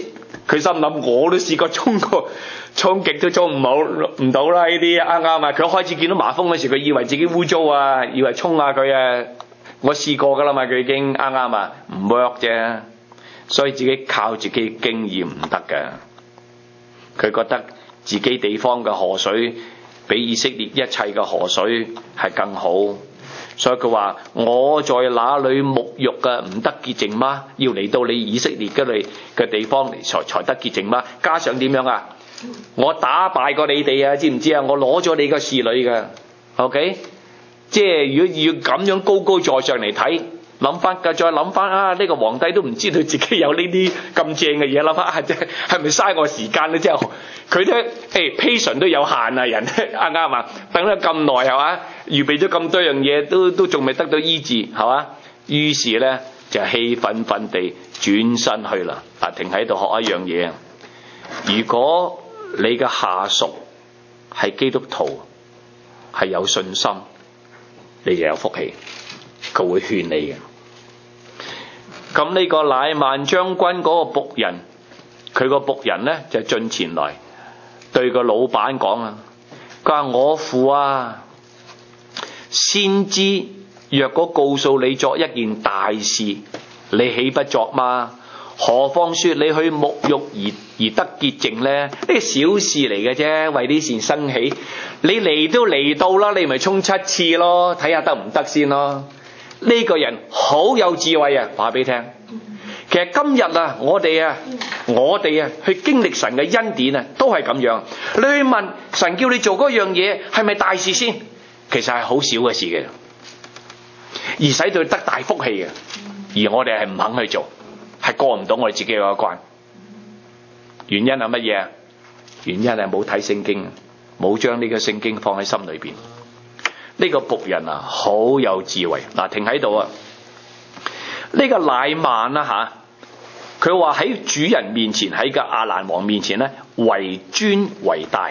佢心諗我都試過衝過，衝極都衝唔好唔到啦，呢啲啱啱啊！佢開始見到麻風嗰時，佢以為自己污糟啊，以為衝下佢啊，我試過噶啦嘛，佢已經啱啱啊，唔 work 啫，所以自己靠自己經驗唔得㗎。佢覺得自己地方嘅河水比以色列一切嘅河水係更好，所以佢話我在那裏沐浴嘅唔得潔淨嗎？要嚟到你以色列嘅你嘅地方嚟才才得潔淨嗎？加上點樣啊？我打敗過你哋啊，知唔知啊？我攞咗你個侍女㗎 ，OK？ 即係如果要咁樣高高在上嚟睇，諗翻嘅再諗翻啊，呢、這個皇帝都唔知道自己有呢啲咁正嘅嘢，諗翻啊，即係係咪嘥我時間咧？即係佢都誒 patience 都有限啊，人啱啱啊？等咗咁耐係嘛，預備咗咁多樣嘢，都都仲未得到醫治係嘛？於是咧就氣憤憤地轉身去啦。啊，停喺度學一樣嘢。如果你嘅下屬係基督徒，係有信心，你就有福氣，佢會勸你嘅。咁呢個乃縵將軍嗰個僕人，佢個僕人咧就進前來對個老闆講啊，佢話我父啊，先知若果告訴你作一件大事，你豈不作嗎？何況說你去沐浴而而得潔淨呢？呢個小事嚟嘅啫，為呢件生起，你嚟都嚟到啦，你咪沖七次咯，睇下得唔得先咯。呢、這個人好有智慧啊，話俾你聽。其實今日啊，我哋啊，我哋啊，去經歷神嘅恩典啊，都係咁樣。你去問神叫你做嗰樣嘢係咪大事先？其實係好少嘅事嘅，而使到佢得大福氣嘅，而我哋係唔肯去做。係過唔到我哋自己嗰一關，原因係乜嘢啊？原因係冇睇聖經，冇將呢個聖經放喺心裏邊。呢個僕人啊，好有智慧。嗱，停喺度啊！呢個乃縵啦吓，佢話喺主人面前，喺個亞蘭王面前咧，為尊為大，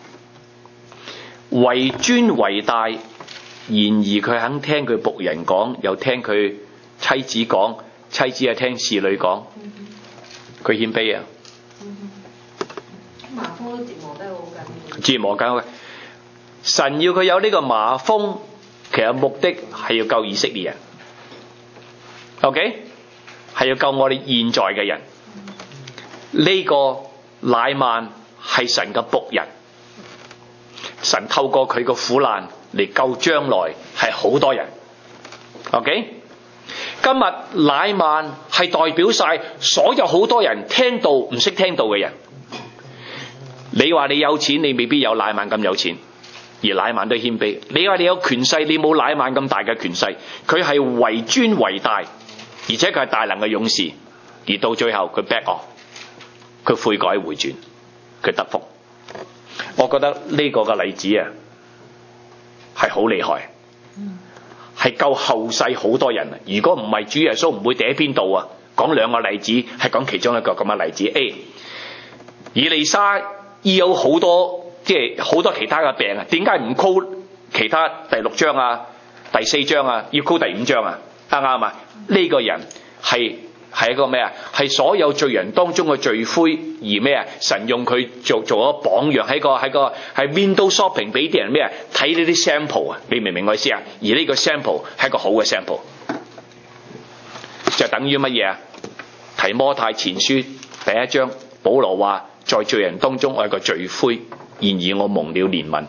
為尊為大。然而佢肯聽佢僕人講，又聽佢妻子講。妻子係聽侍女講，佢謙卑啊！ 麻風都折磨得好緊， 折磨緊。神要佢有呢個麻風，其實目的係要救以色列人。OK， 係要救我哋現在嘅人。呢、這個乃縵係神嘅僕人，神透過佢個苦難嚟救將來係好多人。OK。今日乃縵係代表晒所有好多人聽道唔識聽道嘅人。你話你有錢，你未必有乃縵咁有錢，而乃縵都謙卑。你話你有權勢，你冇乃縵咁大嘅權勢。佢係為尊為大，而且佢係大能嘅勇士。而到最後佢 back off， 佢悔改回轉，佢得福。我覺得呢個嘅例子啊係好厲害。係救後世好多人啊！如果唔係主耶穌唔會喺邊度啊？講兩個例子，係講其中一個咁嘅例子。A， 以利沙醫有好多即係好多其他嘅病啊，點解唔 call 其他第六章啊、第四章啊，要 call 第五章啊？啱唔啱啊？呢個人係係一個咩啊？係所有罪人當中嘅罪魁，而咩啊？神用佢做做咗榜樣，喺個喺個係 window shopping 俾啲人咩啊？睇呢啲 sample 啊，你明唔明我意思啊？而呢個 sample 係一個好嘅 sample， 就等於乜嘢啊？提摩太前書第一章，保羅話在罪人當中我係個罪魁，然而我蒙了憐憫。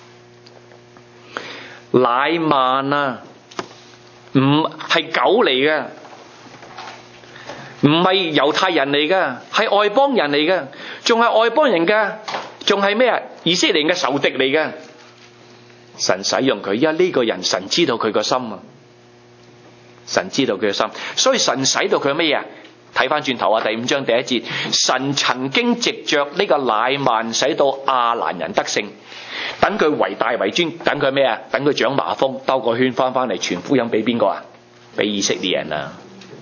乃縵啊，唔係狗嚟嘅。唔係猶太人嚟噶，係外邦人嚟噶，仲係外邦人噶，仲係咩啊？以色列人嘅仇敵嚟噶。神使用佢，因為呢個人神知道佢個心啊，神知道佢個心，所以神使到佢乜嘢啊？睇翻轉頭啊，第五章第一節，神曾經藉着呢個乃縵使到亞蘭人得勝，等佢為大為尊，等佢咩啊？等佢長麻風，兜個圈翻翻嚟傳福音俾邊個啊？俾以色列人啊！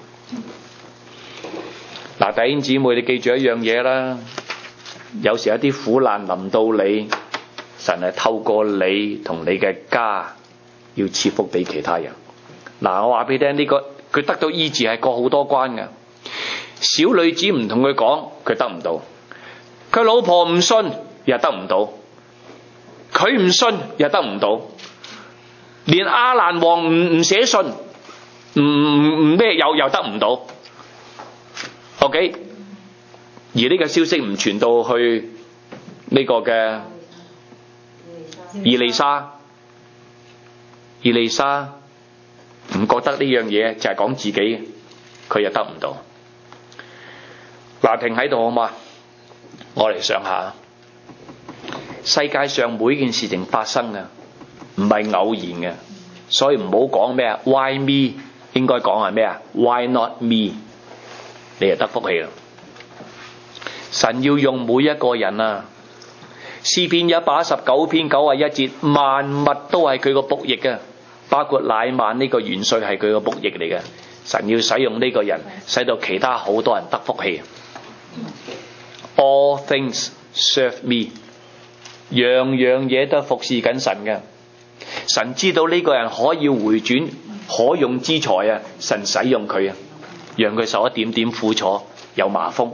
嗱，弟兄姊妹，你記住一樣嘢啦。有時一啲苦難臨到你，神係透過你同你嘅家，要賜福俾其他人。嗱，我話俾你聽，呢個佢得到醫治係過好多關嘅。 小女子唔同佢講，佢得唔到；佢老婆唔信，又得唔到；佢唔信，又得唔到。連亞蘭王唔唔寫信，唔唔咩又又得唔到。OK， 而呢個消息唔傳到去呢個嘅以利沙，以利沙唔覺得呢樣嘢就係講自己，佢又得唔到。嗱，停喺度好嘛？我嚟想下，世界上每件事情發生嘅唔係偶然嘅，所以唔好講咩啊 Why me？ 應該講係咩啊 Why not me？ 你就得福氣啦。神要用每一個人啊，詩篇一百一十九篇九十一節，萬物都係佢個僕役嘅，包括乃縵呢個元帥係佢個僕役嚟嘅。神要使用呢個人，使到其他好多人得福氣。All things serve me， 樣樣嘢都服侍緊神嘅。神知道呢個人可以回轉，可用之才啊，神使用佢啊，讓佢受一點點苦楚，有麻風。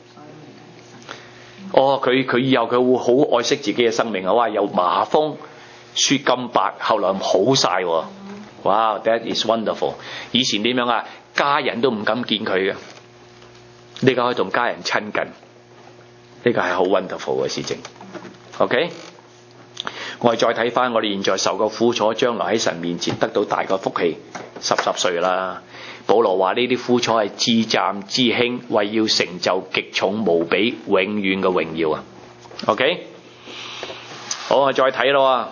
哦，佢佢以後佢會好愛惜自己嘅生命啊！哇，有麻風，雪咁白，後來好晒喎！哇 ，that is wonderful。以前點樣啊？家人都唔敢見佢嘅，呢個可以同家人親近，呢個係好 wonderful 嘅事情。OK， 我哋再睇翻我哋現在受過苦楚，將來喺神面前得到大個福氣，十十歲啦。保羅話呢啲苦楚係至暫至輕，為要成就極重無比永遠嘅榮耀啊。OK， 好，我再睇咯。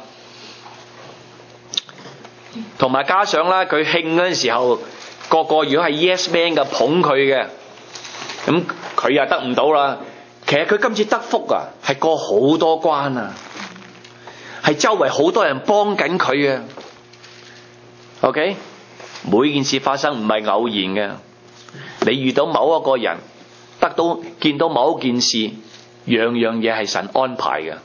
同埋加上啦，佢興嗰陣時候，個個如果係 yes man 嘅捧佢嘅，咁佢又得唔到啦。其實佢今次得福啊，係過好多關啊，係周圍好多人幫緊佢啊。OK， 每件事發生唔係偶然嘅，你遇到某一個人，得到見到某一件事，樣樣嘢係神安排嘅，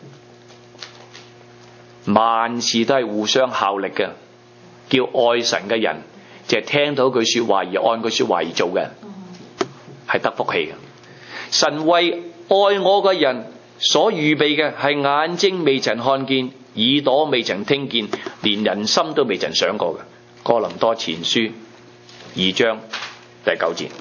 萬事都係互相效力嘅。叫愛神嘅人，就係聽到句說話而按句說話而做嘅，係得福氣嘅。神為愛我嘅人所預備嘅係眼睛未曾看見，耳朵未曾聽見，連人心都未曾想過嘅。哥林多前書二章第九節，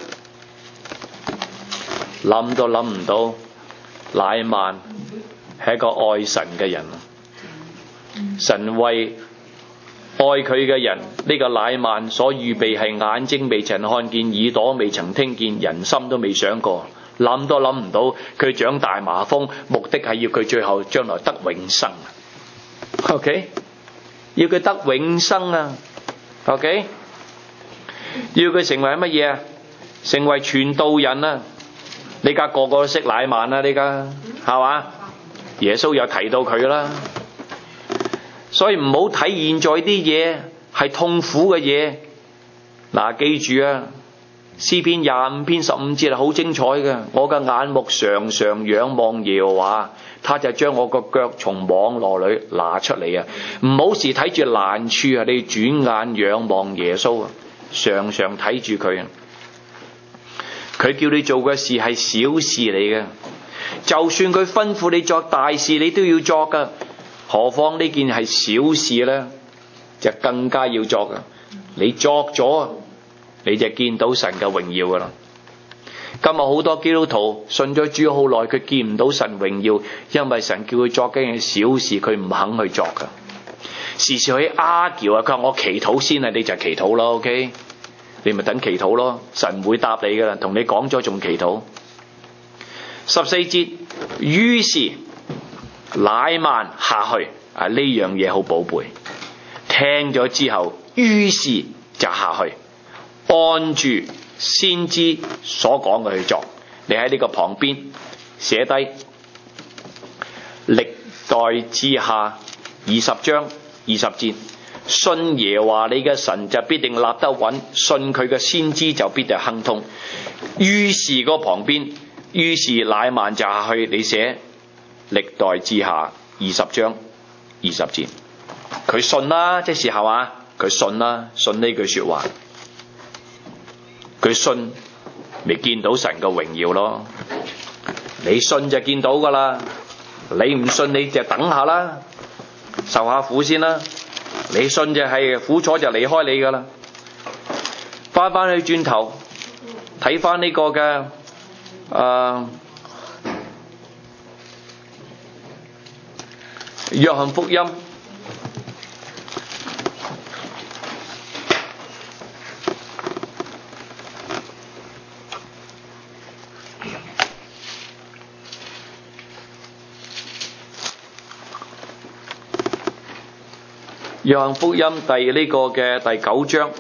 諗都諗唔到，乃縵係一個愛神嘅人，神為愛佢嘅人，呢、這個乃縵所預備係眼睛未曾看見，耳朵未曾聽見，人心都未想過，諗都諗唔到。佢長大麻風，目的係要佢最後將來得永生。OK， 要佢得永生啊。OK， 要佢成為乜嘢啊？成為傳道人啊！你家個個都識乃縵啦，呢家係嘛？耶穌有提到佢啦。所以唔好睇現在啲嘢係痛苦嘅嘢。嗱，記住啊，詩篇廿五篇十五節係好精彩嘅。我嘅眼目常常仰望耶和華，他就將我個腳從網羅裏拿出嚟啊！唔好時睇住難處啊，你轉眼仰望耶穌啊，常常睇住佢啊。佢叫你做嘅事係小事嚟嘅，就算佢吩咐你作大事，你都要作噶。何況呢件係小事咧，就更加要作噶。你作咗，你就見到神嘅榮耀噶啦。今日好多基督徒信咗主好耐，佢見唔到神榮耀，因為神叫佢作嘅件小事，佢唔肯去作噶。時時去 argue 啊，佢話我祈禱先啊，你就祈禱咯 ，OK？ 你咪等祈禱咯，神會答你噶啦。同你講咗仲祈禱。十四節，於是乃縵下去啊！呢樣嘢好寶貝，聽咗之後，於是就下去，按住先知所講嘅去做。你喺呢個旁邊寫低歷代志下二十章二十節，信耶和華你嘅神就必定立得穩，信佢嘅先知就必定亨通。於是個旁邊，於是乃縵就下去，你寫歷代志下二十章二十節，佢信啦，即是係嘛？佢信啦，信呢句說話，佢信咪見到神嘅榮耀咯。你信就見到㗎啦，你唔信你就等下啦，受下苦先啦。你信就係苦楚就離開你㗎啦。翻返去轉頭睇翻呢個嘅誒約翰福音約翰福音第呢個嘅第九章。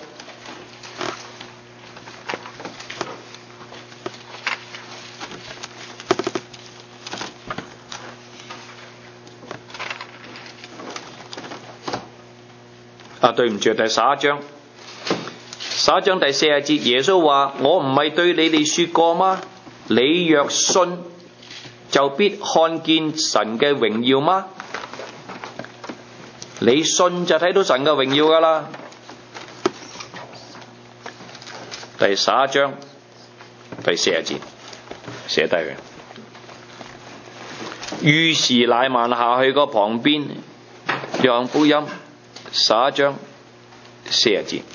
啊，對唔住，第十一章，十一章第四十節，耶穌話：我唔係對你哋說過嗎？你若信，就必看見神嘅榮耀嗎？你信就睇到神嘅榮耀㗎啦。第十一章第四十節寫低佢。於是乃縵下去個旁邊，約翰福音十一章四十節，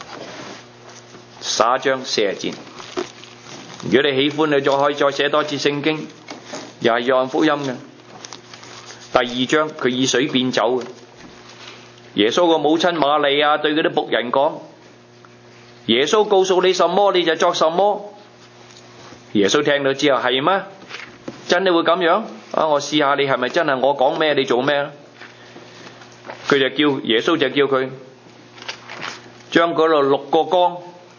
十一章四十節。如果你喜歡，你再可以再寫多次聖經，又係約翰福音嘅第二章，佢以水變酒嘅。耶穌個母親瑪利亞對嗰啲僕人講：耶穌告訴你什麼，你就作什麼。耶穌聽到之後，係咩？真你會咁樣？啊，我試下你係咪真係我講咩你做咩？佢就叫耶穌就叫佢將嗰度六個缸。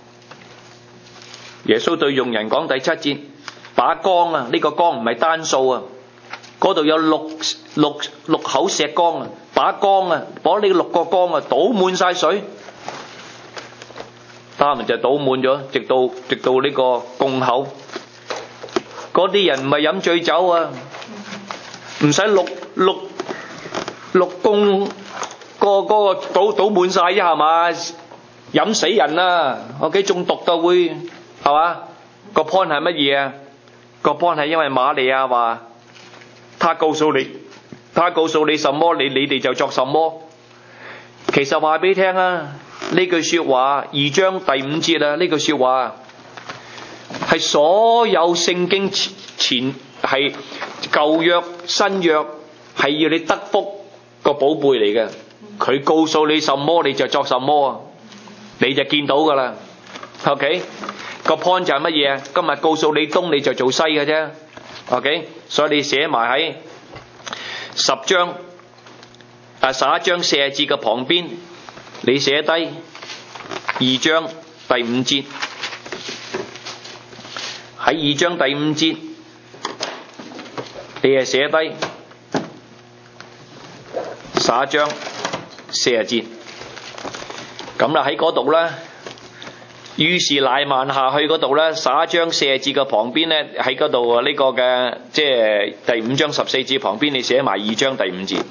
耶穌對用人講第七節，把缸啊，呢個缸唔係單數啊，嗰度有六六六口石缸啊，把缸啊，把呢六個缸啊倒滿晒水，他們就倒滿咗，直到直到呢個供口。嗰啲人唔係飲醉酒啊，唔使六六六供個嗰個倒倒滿晒啫係嘛，飲死人啊！我幾中毒都會係嘛？個 point 係乜嘢啊？個 point 係因為瑪利亞話，他告訴你，他告訴你什麼，你你哋就作什麼。其實話俾你聽啊，呢句說話二章第五節啊，呢句說話係所有聖經前係舊約新約係要你得福個寶貝嚟嘅。佢告訴你什麼，你就作什麼啊，你就見到噶啦。OK，個 point 就係乜嘢啊？今日告訴你東，你就做西嘅啫。OK，所以你寫埋喺十章啊十一章四十節嘅旁邊，你寫低二章第五節。喺二章第五節，你係寫低十一章四十節。咁啦喺嗰度咧，於是乃縵下去嗰度咧，十一章四十節嘅旁邊咧，喺嗰度啊呢個嘅即係第五章十四節旁邊，你寫埋二章第五節。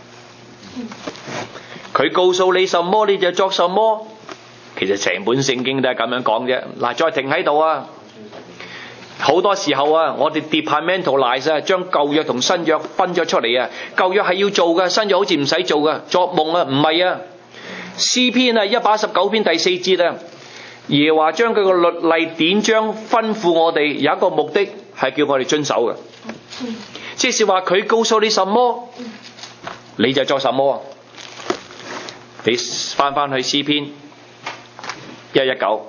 佢告訴你什麼，你就作什麼。其實成本聖經都係咁樣講啫。嗱，再停喺度啊！好多時候啊，我哋 departmentalize 啊，將舊約同新約分咗出嚟啊。舊約係要做嘅，新約好似唔使做嘅。作夢啊，唔係啊。詩篇啊，一百一十九篇第四節啊，耶和華將佢個律例典章吩咐我哋，有一個目的係叫我哋遵守嘅。即是話佢告訴你什麼，你就作什麼。你翻翻去詩篇一一九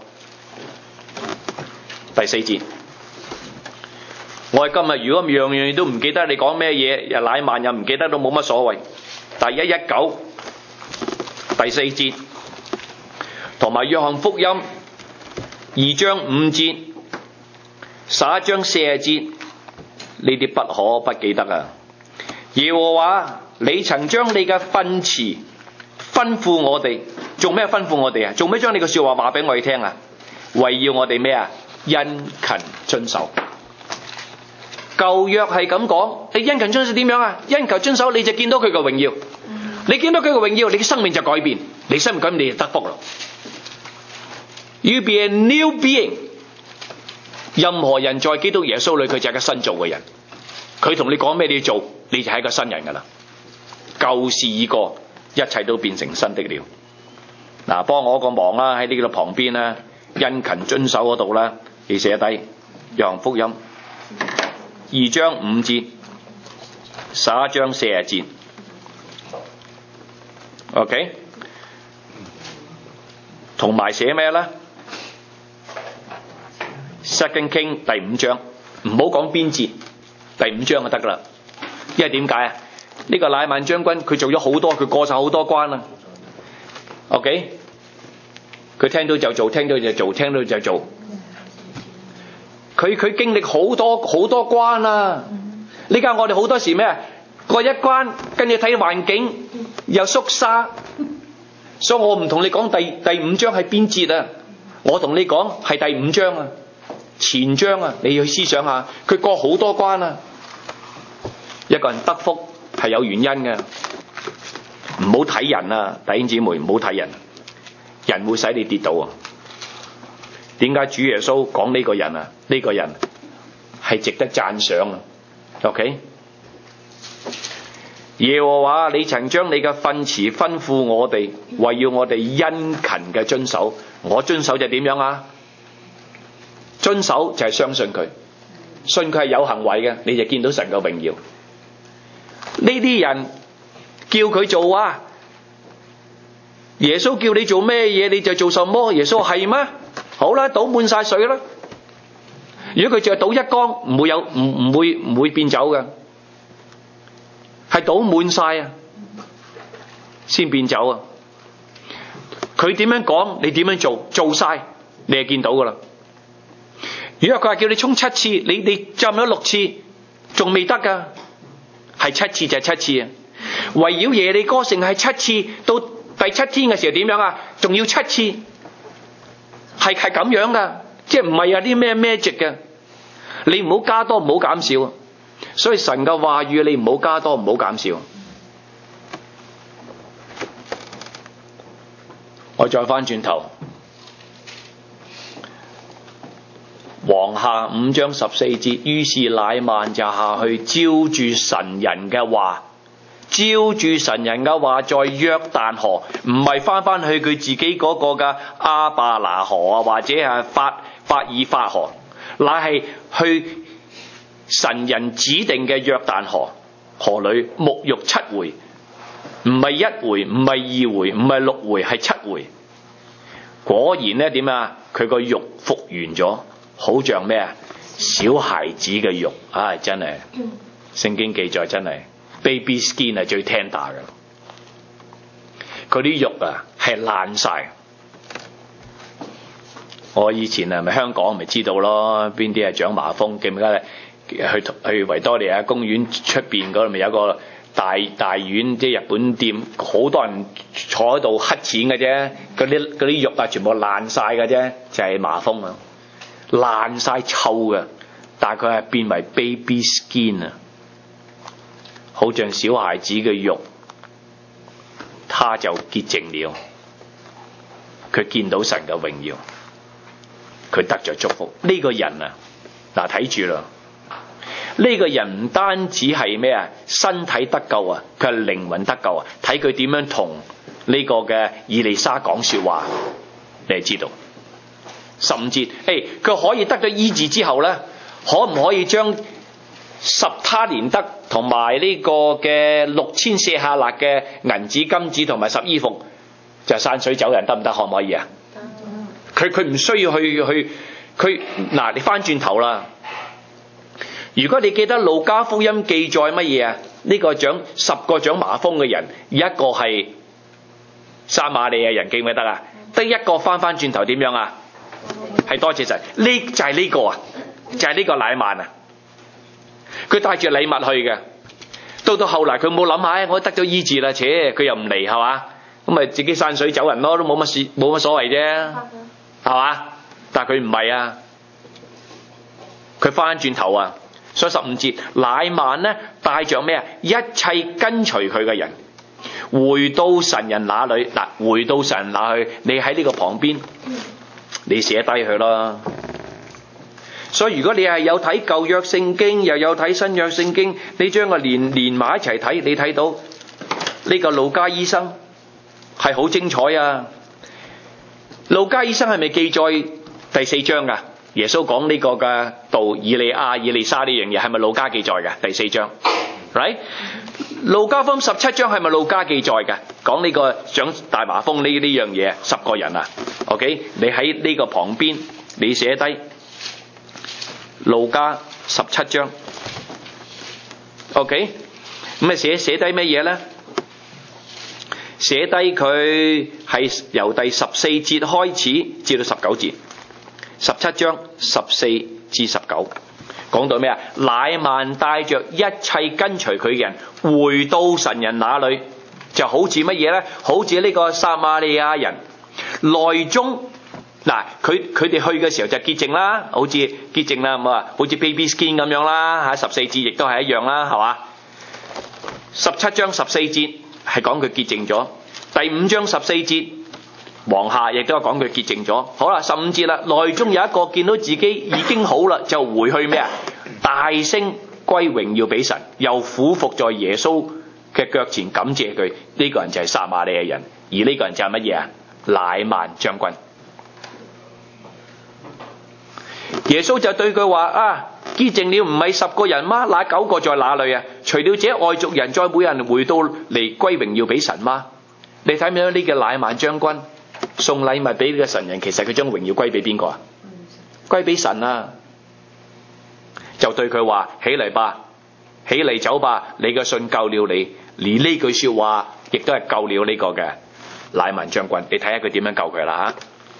第四節。我哋今日如果樣樣都唔記得你講咩嘢，又乃縵又唔記得都冇乜所謂。第一一九第四節，同埋約翰福音二章五節、十一章四十節，呢啲不可不記得啊！耶和華，你曾將你嘅訓詞吩咐我哋，做咩吩咐我哋啊？做咩將你嘅說話話俾我哋聽啊？為要我哋咩啊？殷勤遵守。舊約係咁講，你殷勤遵守點樣啊？殷勤遵守你就見到佢嘅榮耀，你見到佢嘅榮耀，你嘅生命就改變，你生命改變你就得福啦。You be a new being， 任何人在基督耶穌裏，佢就係一個新造嘅人。佢同你講咩你要做，你就係一個新人噶啦。舊事已過，一切都變成新的了。嗱，幫我個忙啦，喺呢個旁邊啦，殷勤遵守嗰度啦，你寫低約翰福音二章五節，十一章四十節。OK， 同埋寫咩咧？ Second King 第五章，唔好講邊節，第五章就得噶啦。因為點解啊？呢個乃縵將軍佢做咗好多，佢過晒好多關啦。OK， 佢聽到就做，聽到就做，聽到就做。佢佢經歷好多好多關啊！呢家我哋好多時咩啊？過一關，跟住睇環境又縮沙，所以我唔同你講第第五章係邊節啊？我同你講係第五章啊，前章啊，你要去思想下，佢過好多關啊。一個人得福係有原因嘅，唔好睇人啊，弟兄姊妹唔好睇人，人會使你跌倒啊。點解主耶穌講呢個人啊？呢個人係值得讚賞啊。OK。耶和華，你曾將你嘅訓詞吩咐我哋，為要我哋殷勤嘅遵守。我遵守就點樣啊？遵守就係相信佢，信佢係有行為嘅，你就見到神嘅榮耀。呢啲人叫佢做啊，耶穌叫你做咩嘢你就做什麼。耶穌係咩？好啦，倒滿晒水啦。如果佢淨係倒一缸，唔會有唔唔會唔會變酒嘅。係倒滿晒啊，先變酒啊！佢點樣講，你點樣做，做晒你就見到噶啦。如果佢話叫你沖七次，你你浸咗六次，仲未得噶，係七次就係七次啊！圍繞耶利哥城係七次，到第七天嘅時候點樣啊？仲要七次，係係咁樣噶，即係唔係有啲咩 magic 嘅，你唔好加多，唔好減少。所以神嘅話語你唔好加多，唔好減少。我再翻轉頭，王下五章十四節，於是乃縵就下去照住神人嘅話，照住神人嘅話，在約旦河，唔係翻翻去佢自己嗰個嘅亞伯拿河啊，或者係法法爾法河，乃係去神人指定嘅約旦河河裏沐浴七回，唔係一回，唔係二回，唔係六回，係七回。果然咧點啊？佢個肉復原咗，好像咩啊？小孩子嘅肉啊！真係聖經記載真係 baby skin 係最 tender 嘅，佢啲肉啊係爛晒。我以前啊咪香港咪知道咯，邊啲係長麻風，記唔記得？去去維多利亞公園出邊嗰度咪有個大大丸，即係日本店，好多人坐喺度乞錢嘅啫。嗰啲嗰啲肉啊，全部爛晒嘅啫，就係、是、麻風啊，爛晒臭嘅。但係佢係變為 baby skin 啊，好像小孩子嘅肉，他就潔淨了。佢見到神嘅榮耀，佢得咗祝福。呢、這個人啊，嗱睇住啦。呢個人唔單止係咩啊，身體得救啊，佢係靈魂得救啊。睇佢點樣同呢個嘅以利沙講說話，你係知道。十五節，誒，佢可以得咗醫治之後咧，可唔可以將十他連得同埋呢個嘅六千舍客勒嘅銀子金子同埋十衣服就散水走人得唔得？可唔可以啊？佢佢唔需要去去佢嗱，你翻轉頭啦。如果你記得路加福音記載乜嘢啊？呢、這個長十個長麻風嘅人，一個係撒瑪利亞人，記唔記得啊？得一個翻翻轉頭點樣啊？係多謝神，呢就係呢個啊，就係、是、呢個乃縵啊。佢帶住禮物去嘅，到到後嚟佢冇諗下，我得咗醫治啦，且佢又唔嚟係嘛？咁咪自己散水走人咯，都冇乜事，冇乜所謂啫，係嘛？但係佢唔係啊，佢翻轉頭啊。所以十五節，乃縵呢帶着咩啊？一切跟隨佢嘅人，回到神人那裏。嗱，回到神人那去，你喺呢個旁邊，你寫低佢咯。 所以如果你係有睇舊約聖經，又有睇新約聖經，你將個連連埋一齊睇，你睇到呢個路加醫生係好精彩啊！路加醫生係咪記載第四章㗎？耶穌講呢個嘅道以利亞、以利沙呢樣嘢係咪路加記載嘅？第四章 ，right？ 路加福音十七章係咪路加記載嘅？講呢個長大麻風呢呢樣嘢，十個人啊 ，OK？ 你喺呢個旁邊，你寫低路加十七章 ，OK？ 咁啊寫寫低乜嘢咧？寫低佢係由第十四節開始至到十九節，十七章十四至十九，講到咩啊？乃縵帶着一切跟隨佢嘅人回到神人那裏，就好似乜嘢咧？好似呢個撒瑪利亞人內中嗱，佢佢哋去嘅時候就潔淨啦，好似潔淨啦咁啊，好似 baby skin 咁樣啦嚇。十四節亦都係一樣啦，係嘛？十七章十四節係講佢潔淨咗，第五章十四節往下亦都係講佢潔淨咗。好啦，十五節啦，內中有一個見到自己已經好啦，就回去咩啊？大聲歸榮耀俾神，又俯伏在耶穌嘅腳前感謝佢。呢個人就係撒瑪利亞人，而呢個人就係乜嘢啊？乃縵將軍。耶穌就對佢話啊，潔淨了唔係十個人嗎？那九個在哪裏啊？除了這外族人，再每人回到嚟歸榮耀俾神嗎？你睇唔睇到呢個乃縵將軍送禮物俾呢個神人，其實佢將榮耀歸俾邊個啊？歸俾神啊！就對佢話：起嚟吧，起嚟走吧，你嘅信救了你。而呢句說話亦都係救了呢個嘅乃縵將軍。你睇下佢點樣救佢啦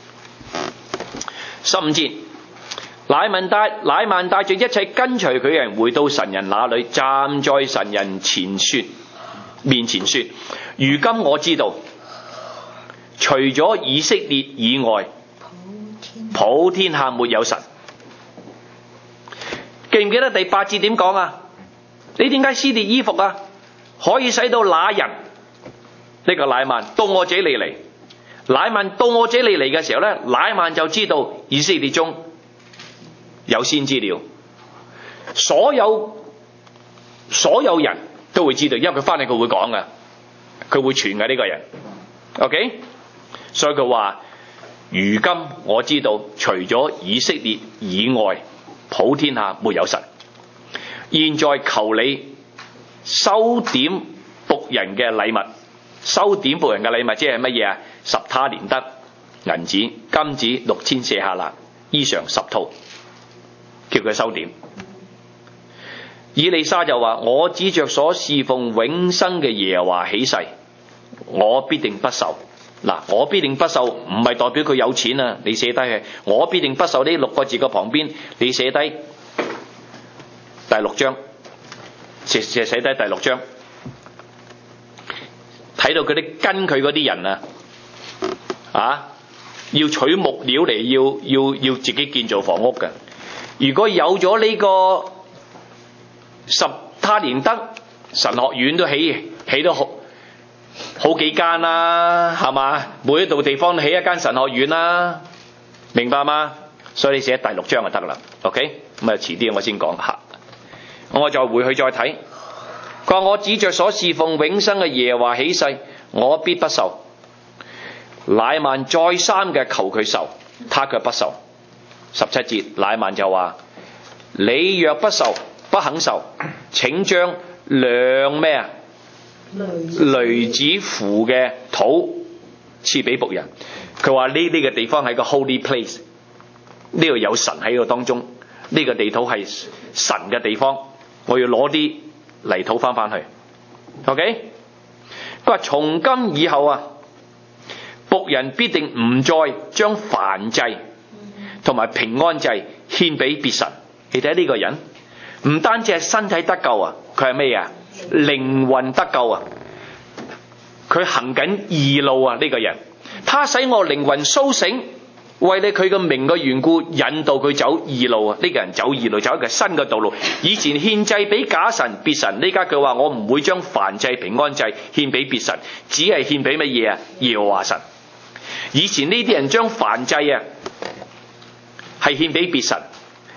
吓。十五節。乃縵帶乃縵帶着一切跟隨佢嘅人回到神人那裏，站在神人前說面前說：如今我知道，除咗以色列以外，普天下沒有神。記唔記得第八節點講啊？你點解撕裂衣服啊？可以使到那人呢、這個乃縵到我這裏嚟。乃縵到我這裏嚟嘅時候咧，乃縵就知道以色列中有先知了，所有所有人都會知道，因為佢翻嚟佢會講噶，佢會傳嘅呢個人。OK， 所以佢話：如今我知道，除咗以色列以外，普天下沒有神。現在求你收點僕人嘅禮物，收點僕人嘅禮物即係乜嘢啊？十他連得、銀子、金子六千舍客勒，衣裳十套。叫佢收點。以利沙就話：我指着所侍奉永生嘅耶和華起誓，我必定不受。嗱，我必定不受唔係代表佢有錢啊，你寫低佢。我必定不受呢六個字嘅旁邊，你寫低第六章，寫寫寫低第六章，睇到嗰啲跟佢嗰啲人啊，啊，要取木料嚟，要要要自己建造房屋嘅。如果有咗呢個十他連得神學院都起起到好好幾間啦，係嘛？每一度地方起一間神學院啦，明白嗎？所以你寫第六章就得啦。OK， 咁啊遲啲我先講下，我再回去再睇。佢話：我指着所侍奉永生嘅耶和華起誓，我必不受。乃縵再三嘅求佢受，他卻不受。十七節，乃縵就話：你若不受，不肯受，請將兩咩啊？雷子符嘅土賜俾僕人。佢話呢呢個地方係個 holy place， 呢度有神喺個當中，呢、這個地土係神嘅地方，我要攞啲泥土翻翻去。OK， 佢話從今以後啊，僕人必定唔再將燔祭同埋平安祭獻俾別神。你睇呢個人唔單止係身體得救啊，佢係咩啊？靈魂得救啊！佢行緊義路啊！呢、這個人，他使我靈魂甦醒，為你佢嘅名嘅緣故，引導佢走義路啊！呢、這個人走義路，走一個新嘅道路。以前獻祭俾假神別神，呢家佢話我唔會將燔祭平安祭獻俾別神，只係獻俾乜嘢啊？耶和華神。以前呢啲人將燔祭啊係獻俾別神，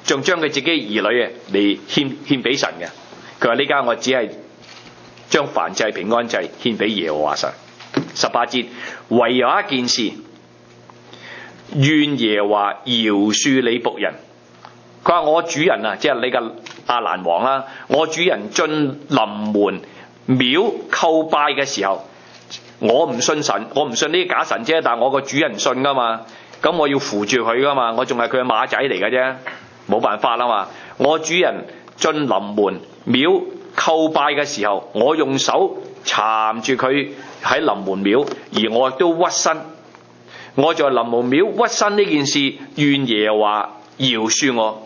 仲將佢自己兒女啊嚟獻獻俾神嘅。佢話呢家我只係將燔祭平安祭獻俾耶和華神。十八節，唯有一件事，願耶和華饒恕你僕人。佢話我主人啊，即係你嘅亞蘭王啦，我主人進臨門廟叩拜嘅時候，我唔信神，我唔信呢啲假神啫，但係我個主人信噶嘛，咁我要扶住佢噶嘛，我仲係佢嘅馬仔嚟嘅啫，冇辦法啦嘛。我主人進臨門廟叩拜嘅時候，我用手攙住佢喺臨門廟，而我亦都屈身。我在臨門廟屈身呢件事，願耶和華饒恕我。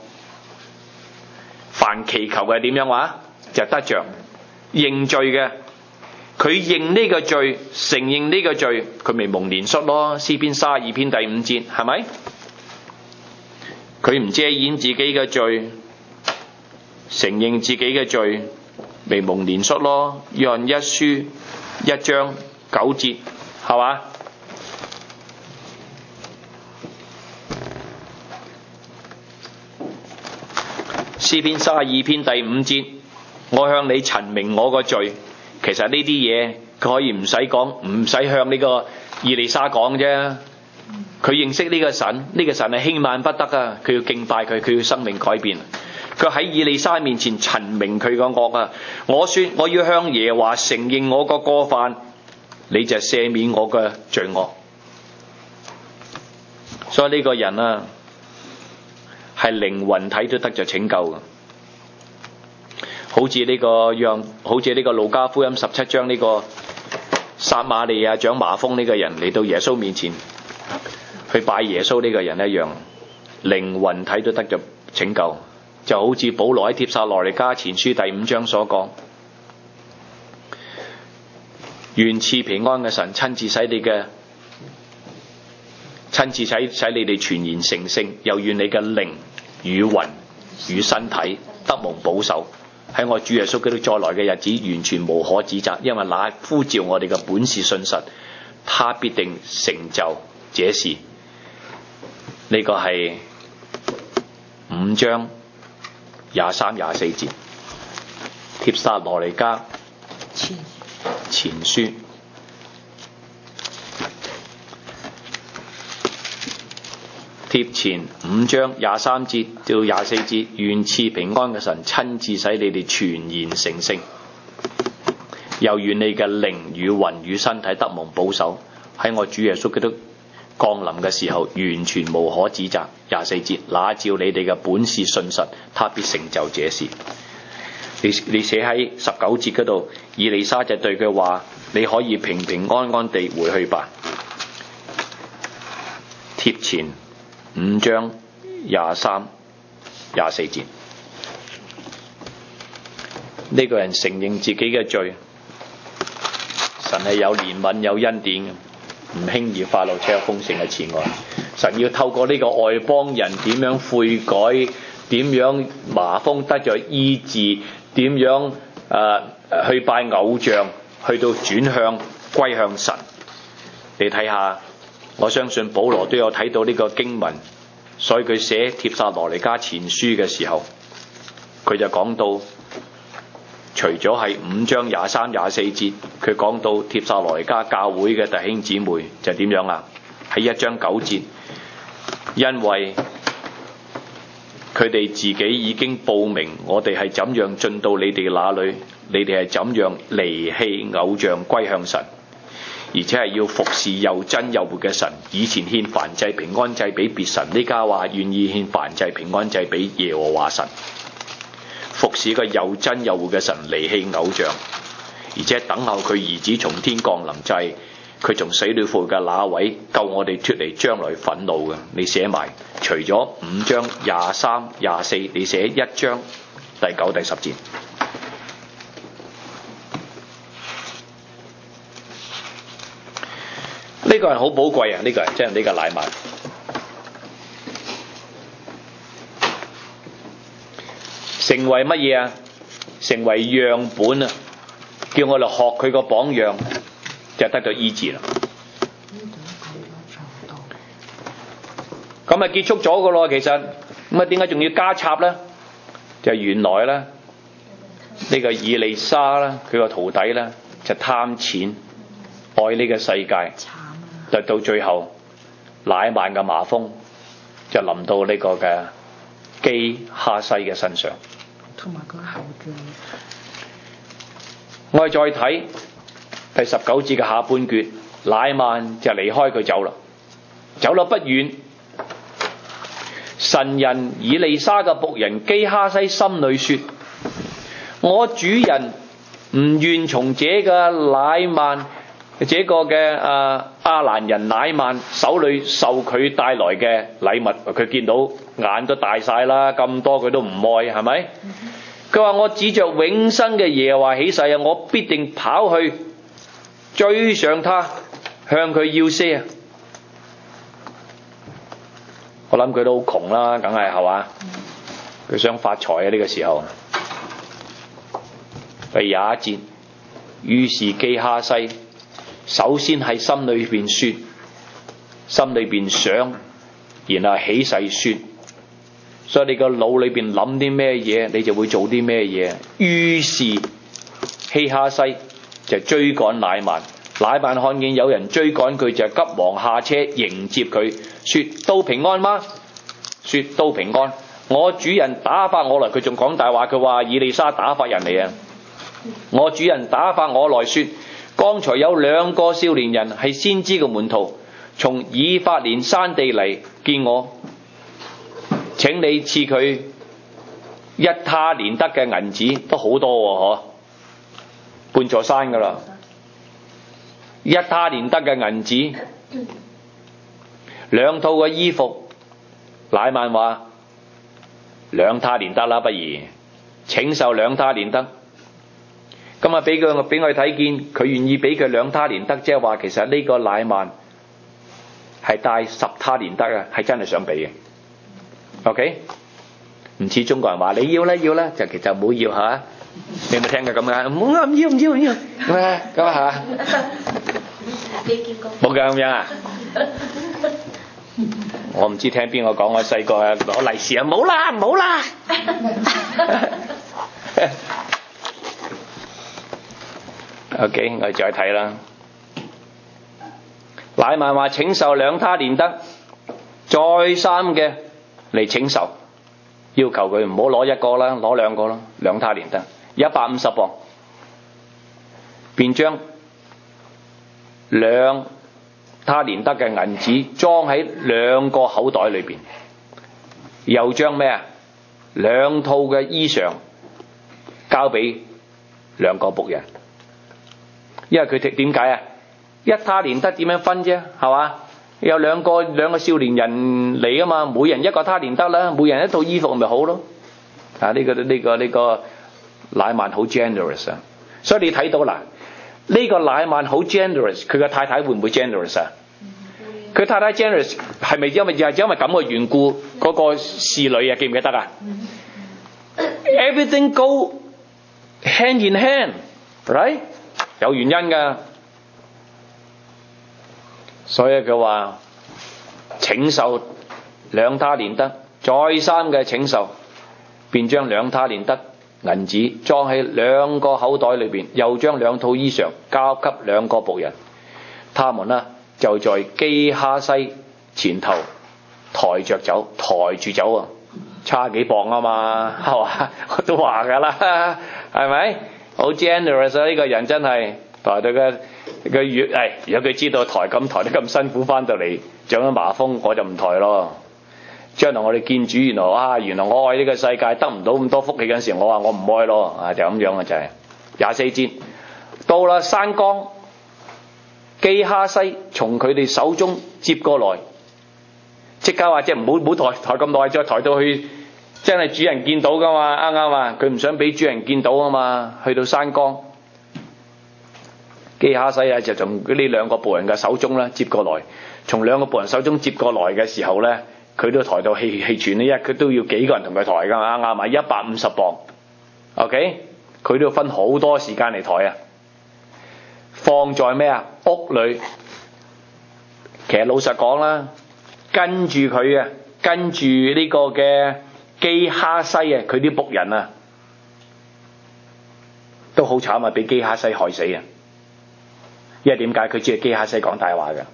凡祈求嘅點樣話？就得着。認罪嘅，佢認呢個罪，承認呢個罪，佢咪蒙憐恤咯。詩篇三十二篇第五節，係咪？佢唔遮掩自己嘅罪，承認自己嘅罪，咪蒙憐恤咯。約翰一書一章九節，係嘛？詩篇三十二篇第五節，我向你陳明我個罪。其實呢啲嘢佢可以唔使講，唔使向呢個以利沙講啫。佢認識呢個神，呢、這個神係輕慢不得啊！佢要敬拜佢，佢要生命改變。佢喺以利沙面前陳明佢個惡啊！我說我要向耶和華承認我個過犯，你就赦免我嘅罪惡。所以呢個人啊，係靈魂體都得着拯救嘅。好似呢個讓，好似呢個路加福音十七章呢個撒瑪利亞長麻風呢個人嚟到耶穌面前去拜耶穌呢個人一樣，靈魂體都得着拯救。就好似保羅喺帖撒羅尼迦前書第五章所講，願賜平安嘅神親自使你嘅親自使使你哋全然成聖，又願你嘅靈與魂與身體得蒙保守，喺我主耶穌基督再來嘅日子完全無可指責，因為那呼召我哋嘅本是信實，他必定成就這事。呢、這個係五章廿三廿四節，帖撒羅尼迦前書。帖前五章廿三節到廿四節，願賜平安嘅神親自使你哋全然成聖，又願你嘅靈與魂與身體得蒙保守，喺我主耶穌基督降臨嘅時候完全無可指責。廿四節，那照你哋嘅本是信實，他必成就這事。你你寫喺十九節嗰度，以利沙就對佢話：你可以平平安安地回去吧。帖前五章廿三廿四節，呢、這個人承認自己嘅罪，神係有憐憫有恩典嘅，唔輕易發怒，且有豐盛嘅慈愛。神要透過呢個外邦人點樣悔改，點樣麻風得咗醫治，點樣誒、呃、去拜偶像，去到轉向歸向神。你睇下，我相信保羅都有睇到呢個經文，所以佢寫帖撒羅尼迦前書嘅時候，佢就講到，除咗係五章廿三廿四節，佢講到帖撒羅尼迦教會嘅弟兄姊妹就點樣啊？喺一章九節，因為佢哋自己已經報明，我哋係怎樣進到你哋那裏，你哋係怎樣離棄偶像歸向神，而且係要服侍又真又活嘅神。以前獻燔祭平安祭俾別神，呢家話願意獻燔祭平安祭俾耶和華神，服侍個又真又活嘅神，離棄偶像，而且等候佢兒子從天降臨，就係佢從死裏復活嘅那位，救我哋脫離將來憤怒嘅。你寫埋，除咗五章廿三廿四，你寫一章第九第十節。呢、這個人好寶貴啊！呢、這個人真係呢個乃縵，成為乜嘢啊？成為樣本啊！叫我哋學佢個榜樣，就得到醫治啦。咁啊結束咗噶咯，其實咁啊，點解仲要加插咧？就原來咧，呢個以利沙啦，佢個徒弟咧就貪錢，愛呢個世界，就到最後乃縵嘅麻風就臨到呢個嘅基哈西嘅身上。 同埋佢後裔。 我哋再睇第十九節嘅下半橛，乃縵就離開佢走啦，走咗不遠。神人以利沙嘅僕人基哈西心裏說：我主人唔願從這個乃縵，這個嘅啊亞蘭人乃縵手裏受佢帶來嘅禮物。佢見到眼都大晒啦，咁多佢都唔愛，係咪？佢話：我指着永生嘅耶和華起誓啊，我必定跑去追上他，向佢要些啊！我諗佢都好窮啦，梗係係嘛？佢想發財啊！呢個時候，第廿一節，於是基哈西首先喺心裏邊說，心裏邊想，然後起誓說。所以你個腦裏邊諗啲咩嘢，你就會做啲咩嘢。於是基哈西就追趕乃縵，乃縵看見有人追趕佢，就急忙下車迎接佢，說：都平安嗎？說都平安。我主人打發我來，佢仲講大話，佢話以利沙打發人嚟啊！我主人打發我來說，剛才有兩個少年人係先知嘅門徒，從以法蓮山地嚟見我。請你賜佢一他連得嘅銀子，都好多喎，嗬，半座山噶啦，一他連得嘅銀子，兩套嘅衣服。乃縵話：兩他連得啦，不如請受兩他連得。咁啊，俾佢俾我哋睇見，佢願意俾佢兩他連得，即係話其實呢個乃縵係帶十他連得啊，係真係想俾嘅。OK， 唔似中國人話你要啦要啦，就其實唔好要嚇。你有冇聽過咁噶？唔好唔要唔要唔要咁啊咁啊嚇！ 你見過？ 冇㗎咁樣啊！我唔知聽邊個講，我細個啊攞利是啊，冇啦冇啦。OK， 我哋再睇啦。乃縵話請受兩他連得，再三嘅嚟請受，要求佢唔好攞一個啦，攞兩個啦，兩他連得一百五十磅，便將兩他連得嘅銀子裝喺兩個口袋裏邊，又將咩啊兩套嘅衣裳交俾兩個僕人，因為佢哋點解啊？一他連得點樣分啫？係嘛？有兩個兩個少年人嚟啊嘛，每人一個他連得啦，每人一套衣服咪好咯。啊，呢個呢個呢個乃縵好 generous 啊，所以你睇到啦。呢個乃縵好 generous， 佢個太太會唔會 generous 啊？佢太太 generous 係咪因為又係因為咁嘅緣故？嗰、那個侍女啊，記唔記得啊 ？Everything go hand in hand，right？ 有原因噶，所以佢話請受兩他連得，再三嘅請受，便將兩他連得銀子裝喺兩個口袋裏邊，又將兩套衣裳交給兩個僕人，他們呢就在基哈西前頭抬着走，抬住走啊，差幾磅啊嘛，係嘛？我都話噶啦，係咪？好 generous 啊！呢個人真係抬到嘅個月，誒，如果佢知道抬咁抬得咁辛苦翻到嚟，長咗麻風，我就唔抬咯。將來我哋見主，原來啊，原來我愛呢個世界得唔到咁多福氣嗰陣時，我話我唔愛咯，啊就咁樣嘅就係廿四節。到啦山崗，基哈西從佢哋手中接過來，即刻話即係唔好唔好抬抬咁耐，再抬到去真係主人見到噶嘛，啱啱啊？佢唔想俾主人見到啊嘛。去到山崗，基哈西啊就從呢兩個僕人嘅手中咧接過來，從兩個僕人手中接過來嘅時候咧。佢都抬到氣氣喘呢，一佢都要幾個人同佢抬噶嘛，啱啱一百五十磅 ，OK， 佢都要分好多時間嚟抬啊。放在咩啊屋裏？其實老實講啦，跟住佢啊跟住呢個嘅基哈西啊，佢啲僕人啊，都好慘啊，俾基哈西害死啊！因為點解？佢知係基哈西講大話嘅，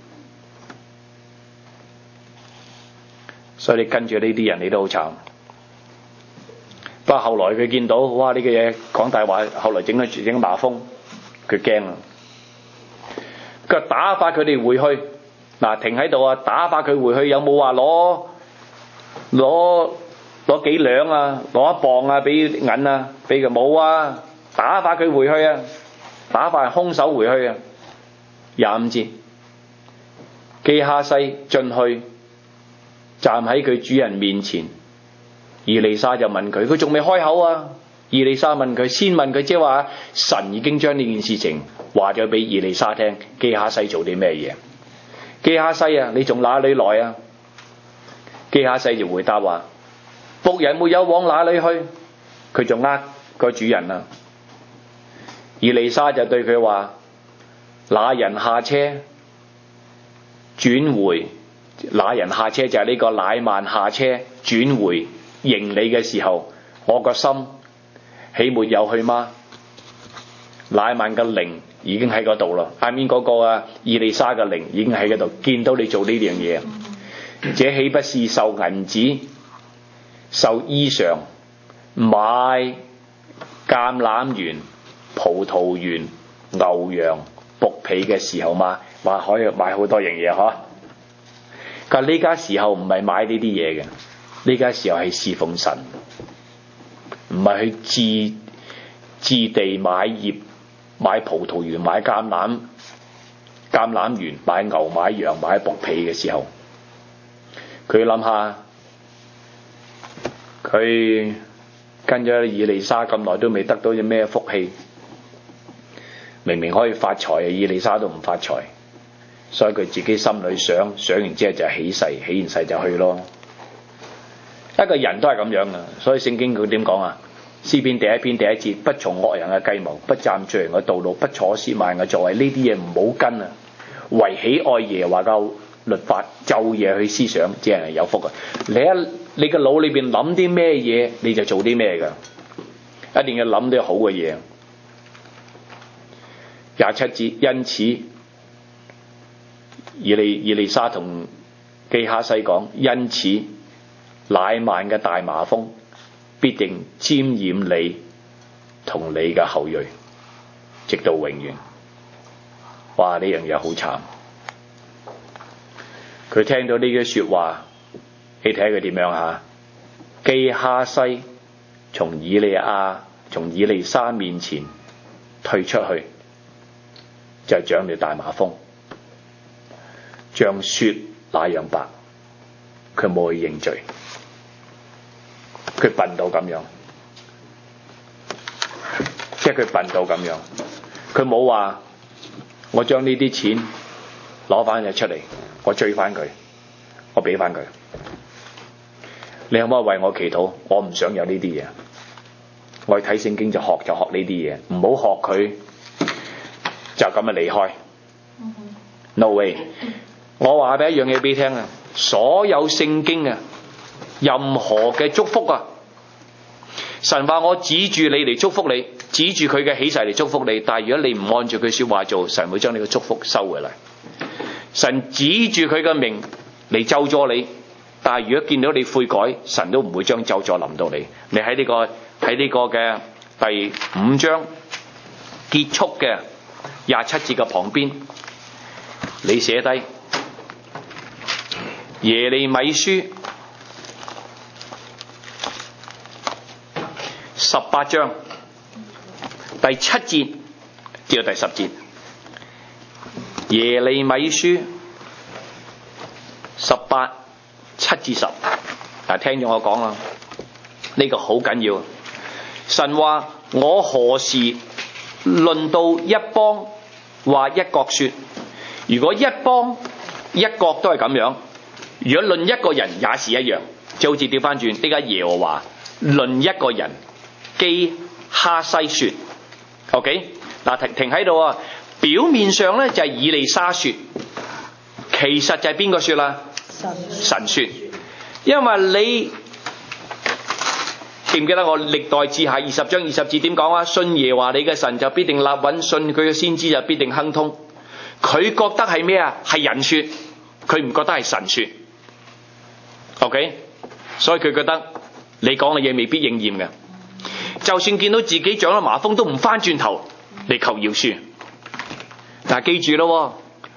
所以你跟住呢啲人，你都好慘。不過後來佢見到，哇！呢個嘢講大話，後來整咗整麻風，佢驚啊！佢打發佢哋回去，嗱停喺度啊！打發佢回去，有冇話攞攞攞幾兩啊？攞一磅啊？俾銀啊？俾佢冇啊！打發佢回去啊！打發係空手回去啊！廿五節，基哈西進去，站喺佢主人面前。以利沙就問佢，佢仲未開口啊！以利沙問佢，先問佢，即係話神已經將呢件事情話咗俾以利沙聽，基哈西做啲咩嘢？基哈西啊，你從哪裏來啊？基哈西就回答話：僕人沒有往哪裏去，佢仲呃個主人啊！以利沙就對佢話：那人下車轉回，那人下車就係呢個乃縵下車轉回迎你嘅時候，我個心豈沒有去嗎？乃縵嘅靈已經喺嗰度啦，下面嗰個啊，以利沙嘅靈已經喺嗰度，見到你做呢樣嘢，這豈不是受銀子、受衣裳、買橄欖園、葡萄園、牛羊、僕婢嘅時候嘛？話可以買好多樣嘢嗬。但呢家時候唔係買呢啲嘢嘅，呢家時候係侍奉神，唔係去置置地買業、買葡萄園、買橄欖橄欖園、買牛、買羊、買僕婢嘅時候。佢諗下，佢跟咗以利沙咁耐都未得到啲咩福氣，明明可以發財啊，以利沙都唔發財，所以佢自己心裏想，想完之後就起誓，起完誓就去咯。一個人都係咁樣啊，所以聖經佢點講啊？詩篇第一篇第一節：不從惡人嘅計謀，不站罪人嘅道路，不坐褻慢嘅座位。呢啲嘢唔好跟啊！唯喜愛耶和華嘅律法，晝夜去思想，這人係有福啊！你一你個腦裏邊諗啲咩嘢，你就做啲咩噶，一定要諗啲好嘅嘢。廿七節，因此以利以利沙同基哈西講，因此乃縵嘅大麻風必定沾染你同你嘅後裔，直到永遠。哇！呢樣嘢好慘。佢聽到呢句說話，你睇佢點樣吓？基哈西從以利亞從以利沙面前退出去，就長了大麻風，像雪那樣白。佢冇去認罪，佢笨到咁樣，即係佢笨到咁樣，佢冇話我將呢啲錢攞翻咗出嚟，我追翻佢，我俾翻佢。你可唔可以為我祈禱？我唔想有呢啲嘢，我去睇聖經就學就學呢啲嘢，唔好學佢就咁啊離開。No way！ 我話俾一樣嘢俾你聽啊，所有聖經啊，任何嘅祝福啊，神話我指住你嚟祝福你，指住佢嘅起誓嚟祝福你，但係如果你唔按照佢說話做，神會將你嘅祝福收回嚟。神指住佢嘅名嚟咒咗你，但係如果見到你悔改，神都唔會將咒詛臨到你。你喺呢個喺呢個嘅第五章結束嘅廿七節嘅旁邊，你寫低耶利米書十八章第七節至到第十節。耶利米書十八七至十，嗱，聽咗我講啦，呢個好緊要。神話我何時論到一邦或一國說，如果一邦一國都係咁樣，如果論一個人也是一樣，就好似調翻轉，呢家耶和華論一個人，基哈西說 ，OK， 嗱，停停喺度啊。表面上咧就係以利沙說，其實就係邊個說啦？神神說。 因為你記唔記得我歷代志下二十章二十節點講啊？信耶和華你嘅神就必定立穩，信佢嘅先知就必定亨通。佢覺得係咩啊？係人說，佢唔覺得係神說。OK， 所以佢覺得你講嘅嘢未必應驗嘅。就算見到自己長咗麻風，都唔翻轉頭嚟求饒恕。但係記住咯，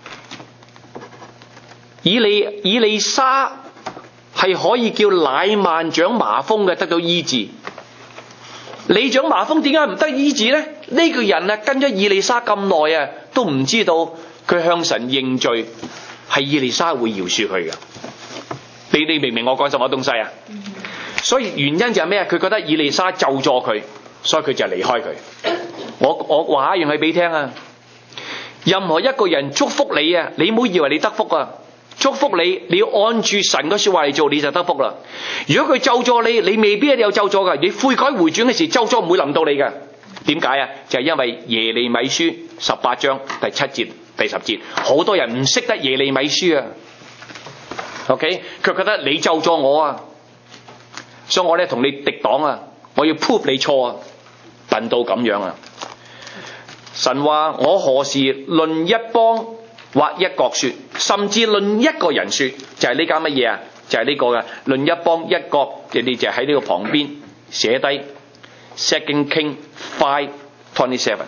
以利以利沙係可以叫乃曼長麻風嘅得到醫治。你長麻風點解唔得醫治呢？呢、這個人啊跟咗以利沙咁耐啊，都唔知道佢向神認罪，係以利沙會饒恕佢嘅。你你明唔明我講什麼東西啊？所以原因就係咩啊？佢覺得以利沙咒詛佢，所以佢就離開佢。我我話一樣去俾你聽啊！任何一個人祝福你啊，你唔好以為你得福啊！祝福你，你要按住神嘅說話嚟做，你就得福啦。如果佢咒詛你，你未必一定有咒詛噶。你悔改回轉嘅時，咒詛唔會臨到你噶。點解啊？就係因為耶利米書十八章第七節、第十節，好多人唔識得耶利米書啊。OK， 佢覺得你咒詛我啊，所以我咧同你敵擋啊，我要 prove 你錯啊，笨到咁樣啊！神話我何時論一邦或一國說，甚至論一個人說，就係呢間乜嘢啊？就係、是、呢個嘅論一邦一國，你哋就喺呢個旁邊寫低 Second King five twenty seven。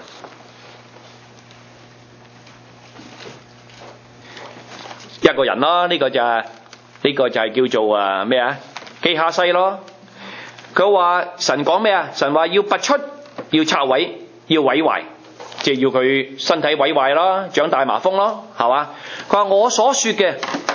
一個人咯，呢、這個就係、是、呢、這個就係叫做啊咩啊基哈西咯。佢話神講咩啊？神話要拔出，要拆毀，要毀壞。即係要佢身體毀壞啦，長大麻風咯，係嘛？佢話我所說嘅，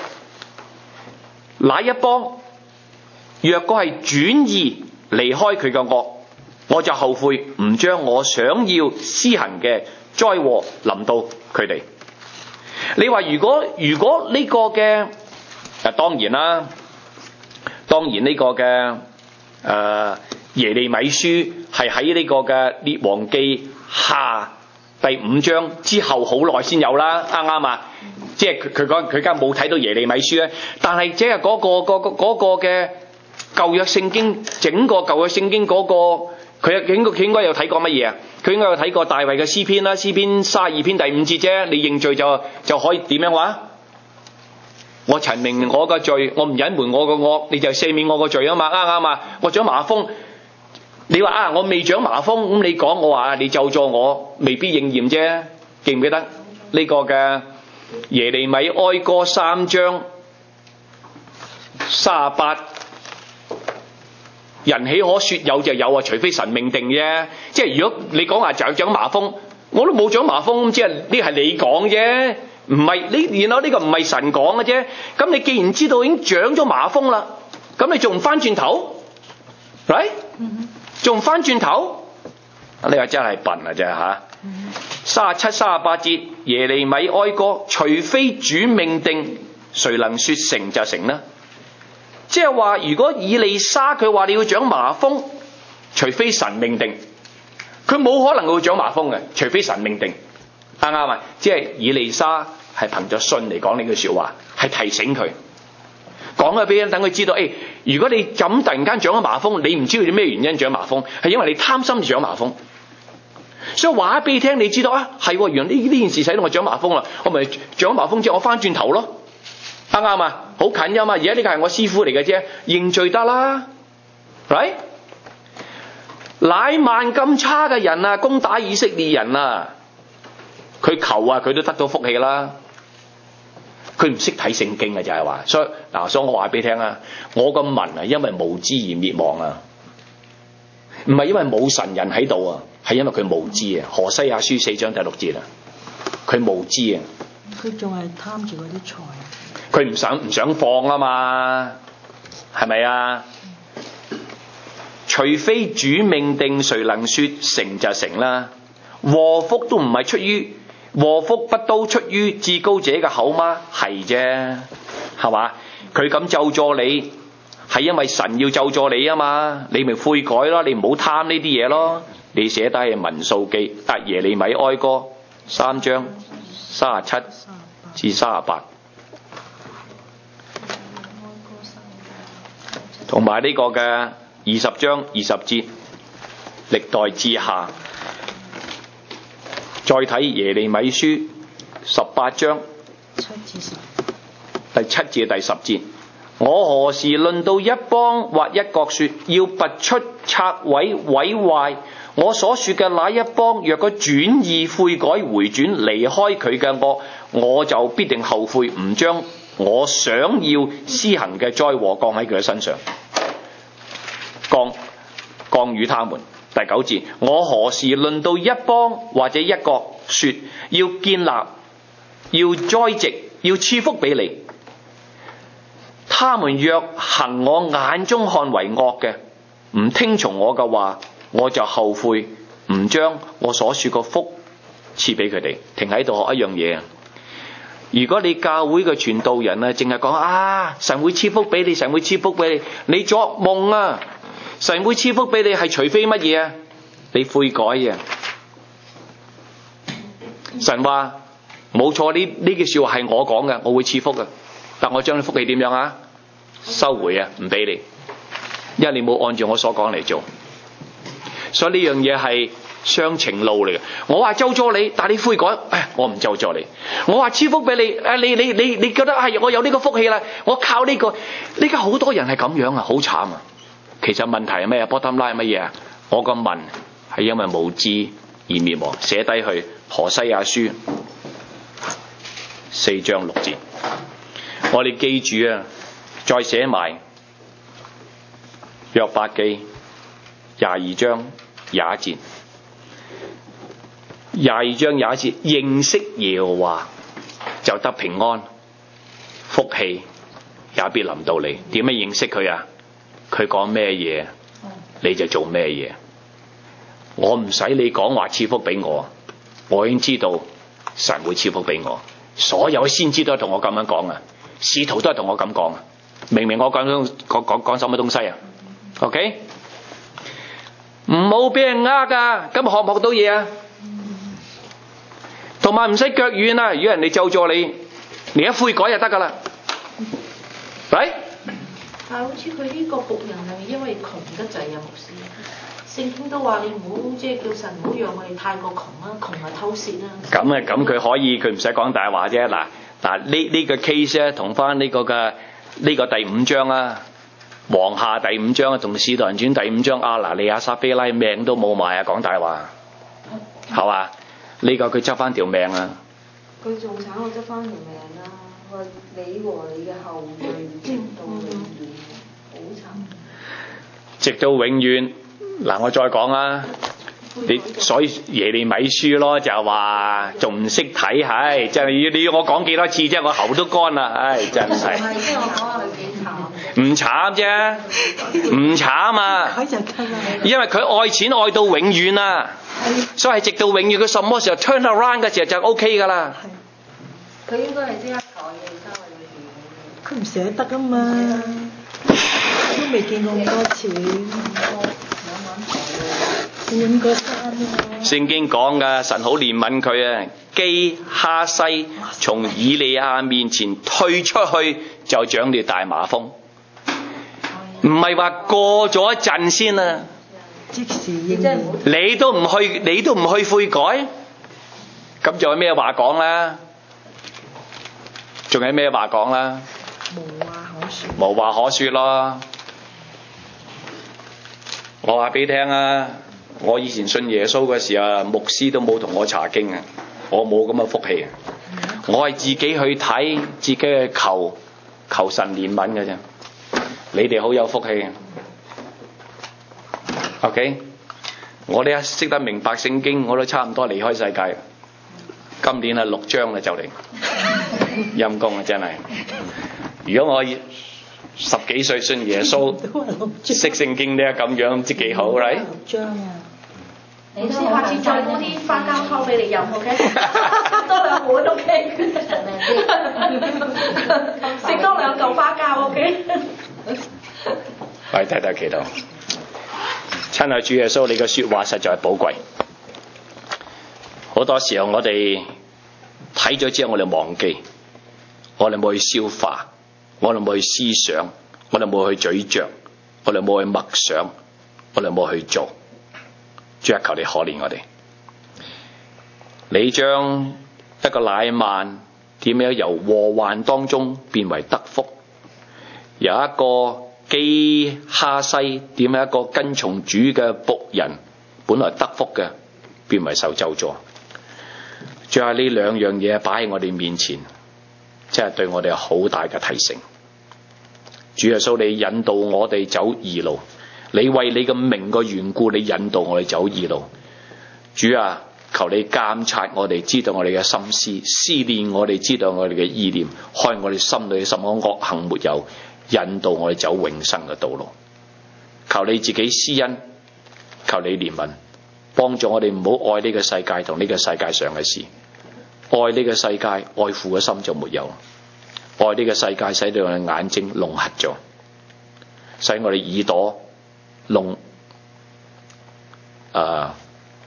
那一邦若果係轉移離開佢嘅惡，我就後悔唔將我想要施行嘅災禍臨到佢哋。你話如果如果呢個嘅啊，當然啦，當然呢個嘅誒、呃、耶利米書係喺呢個嘅列王記下第五章之後好耐先有啦，啱啱啊？即係佢佢講佢而家冇睇到耶利米書咧，但係即係嗰個嗰個嗰個嘅舊約聖經，整個舊約聖經嗰個佢應該佢應該有睇過乜嘢啊？佢應該有睇過大衛嘅詩篇啦，詩篇三十二篇第五節啫。你認罪就就可以點樣話？我陳明我嘅罪，我唔隱瞞我嘅惡，你就赦免我嘅罪啊嘛，啱啱啊？我長麻風。你話啊，我未長麻風，咁你講我話你咒詛我，未必應驗啫。記唔記得呢個嘅耶利米哀歌三章三十八？人豈可說有就有啊？除非神命定啫。即係如果你講話長長麻風，我都冇長麻風，即係呢係你講啫，唔係呢。然後呢個唔係神講嘅啫。咁你既然知道已經長咗麻風啦，咁你仲唔翻轉頭？right？仲翻轉頭？你話真係笨啊！真係吓。三十七、三十八節耶利米哀歌，除非主命定，誰能說成就成呢？即係話，如果以利沙佢話你要長麻風，除非神命定，佢冇可能會長麻風嘅，除非神命定。啱唔啱啊？即係以利沙係憑着信嚟講呢句說話，係提醒佢。講咗俾人等佢知道，誒、哎，如果你咁突然間長咗麻風，你唔知道啲咩原因長麻風，係因為你貪心而長麻風。所以話俾你聽，你知道啊，係原來呢呢件事使到我長麻風啦，我咪長咗麻風之後我翻轉頭咯，啱唔啱啊？好近啊嘛，而家呢個係我師傅嚟嘅啫，認罪得啦，係？乃縵咁差嘅人啊，攻打以色列人啊，佢求啊，佢都得到福氣啦。佢唔識睇聖經啊，就係話，所以嗱，所以我話俾你聽啊，我個民啊，因為無知而滅亡啊，唔係因為冇神人喺度啊，係因為佢無知啊。何西阿書四章第六節啊，佢無知啊， 佢仲係貪住嗰啲財， 佢唔想唔想放啊嘛，係咪啊？除非主命定，誰能說成就成啦？禍福都唔係出於。禍福不都出於至高者嘅口嗎？係啫，係嘛？佢咁咒詛你，係因為神要咒詛你啊嘛，你咪悔改咯，你唔好貪呢啲嘢咯。你寫低係民數記，啊耶利米哀歌三章三十七至三十八。 同埋呢個嘅二十章二十節，歷代志下。再睇耶利米書十八章七至十， 第七至第十節，我何時論到一邦或一國說要拔出拆毀毀壞我所說嘅那一邦，若果轉意悔改回轉離開佢嘅惡，我就必定後悔，唔將我想要施行嘅災禍降喺佢嘅身上，降降與他們。第九節，我何時論到一邦或者一國說要建立要栽植要賜福俾你，他們若行我眼中看為惡嘅，唔聽從我嘅話，我就後悔，唔將我所說個福賜俾佢哋。停喺度學一樣嘢啊！如果你教會嘅傳道人啊，淨係講啊神會賜福俾你，神會賜福俾你，你作夢啊！神會賜福俾你係除非乜嘢啊？你悔改啊！神話冇錯，呢呢句說話係我講嘅，我會賜福嘅，但我將啲福氣點樣啊？收回啊，唔俾你，因為你冇按照我所講嚟做。所以呢樣嘢係雙程路嚟嘅。我話咒咗你，但係你悔改，唉，我唔咒咗你。我話賜福俾你，誒，你你你你覺得係我有呢個福氣啦，我靠呢個。呢家好多人係咁樣啊，好慘啊！其實問題係咩啊 ？bottom line 係乜嘢啊？我個民係因為無知而滅亡。寫低去何西阿書四章六節，我哋記住啊，再寫埋約伯記廿二章廿一節，廿二章廿一節，認識耶和華就得平安，福氣也必臨到你。點樣認識佢啊？佢講咩嘢你就做咩嘢。我唔使你講話賜福俾我，我已經知道神會賜福俾我。所有先知都係同我咁樣講啊，使徒都係同我咁講啊。明明我講講講講什麼東西啊 ？OK， 唔好俾人呃噶。咁學唔學到嘢啊？同埋唔使腳軟啊！如果人哋咒咗你，你一悔改就得噶啦。喂？ 但係好似佢呢個僕人係咪因為窮得滯啊？牧師，聖經都話你唔好即係叫神唔好讓我哋太過窮啊，窮係偷竊啊。咁啊，咁佢可以，佢唔使講大話啫。嗱嗱呢呢個 case 咧，同翻呢個嘅呢個第五章啊，王下第五章啊，同使徒行傳第五章亞拿尼亞撒非拉命都冇埋啊，講大話，係嘛？呢個佢執翻條命啊！ 佢仲慘過執翻條命啦！佢話你和你嘅後裔直到永遠，好慘。 直到永遠，嗱我再講啦，你所以耶利米書咯，就話仲唔識睇，唉，真係要你要我講幾多次啫，我喉都乾啦，唉，真係。 唔係，即係我講下佢幾慘。 唔慘啫，唔慘啊！因為佢愛錢愛到永遠啊！所以係直到永遠，佢什麼時候 turn around 嘅時候就 OK 噶啦。 佢應該係即刻改嘅，收佢嘅錢。 佢唔捨得噶嘛，都未見過咁多錢，換個衫啊！ 聖經講噶，神好憐憫佢啊，基哈西從以利亞面前退出去就長了大麻風，唔係話過咗一陣先啊。 即時應驗， 你都唔去，你都唔去悔改，咁仲有咩話講啦？仲有咩話講啦？ 無話可說。 無話可說咯。我話俾你聽啊，我以前信耶穌嘅時候，牧師都冇同我查經啊，我冇咁嘅福氣啊。我係自己去睇，自己去求求神憐憫嘅啫。你哋好有福氣啊！OK， 我哋一識得明白聖經，我都差唔多離開世界。今年係六章啦，就嚟陰公啊，真係。如果我十幾歲信耶穌，識聖經呢咁樣，唔知幾好，right？ 六章啊！ 老師下次再煲啲花膠湯俾你飲 ，OK？ 多兩碗 ，OK？ 食多兩嚿花膠 ，OK？ 我哋睇睇祈禱。親愛主耶穌，你嘅說話實在係寶貴。好多時候我哋睇咗之後，我哋忘記，我哋冇去消化，我哋冇去思想，我哋冇去咀嚼， 我哋冇去默想，我哋冇去做。主啊，求你可憐我哋。你將一個乃縵點樣由禍患當中變為得福，由一個基哈西點樣一個跟從主嘅僕人本來得福嘅變為受咒詛。主啊，呢兩樣嘢擺喺我哋面前，真係對我哋有好大嘅提醒。主耶穌，你引導我哋走義路，你為你嘅名嘅緣故，你引導我哋走義路。主啊，求你監察我哋，知道我哋嘅心思，思念我哋，知道我哋嘅意念，開我哋心裏嘅心眼，惡行沒有，引導我哋走永生嘅道路。求你自己施恩，求你憐憫，幫助我哋唔好愛呢個世界同呢個世界上嘅事。愛呢個世界，愛父嘅心就沒有。愛呢個世界使到我哋眼睛弄瞎咗，使我哋耳朵弄啊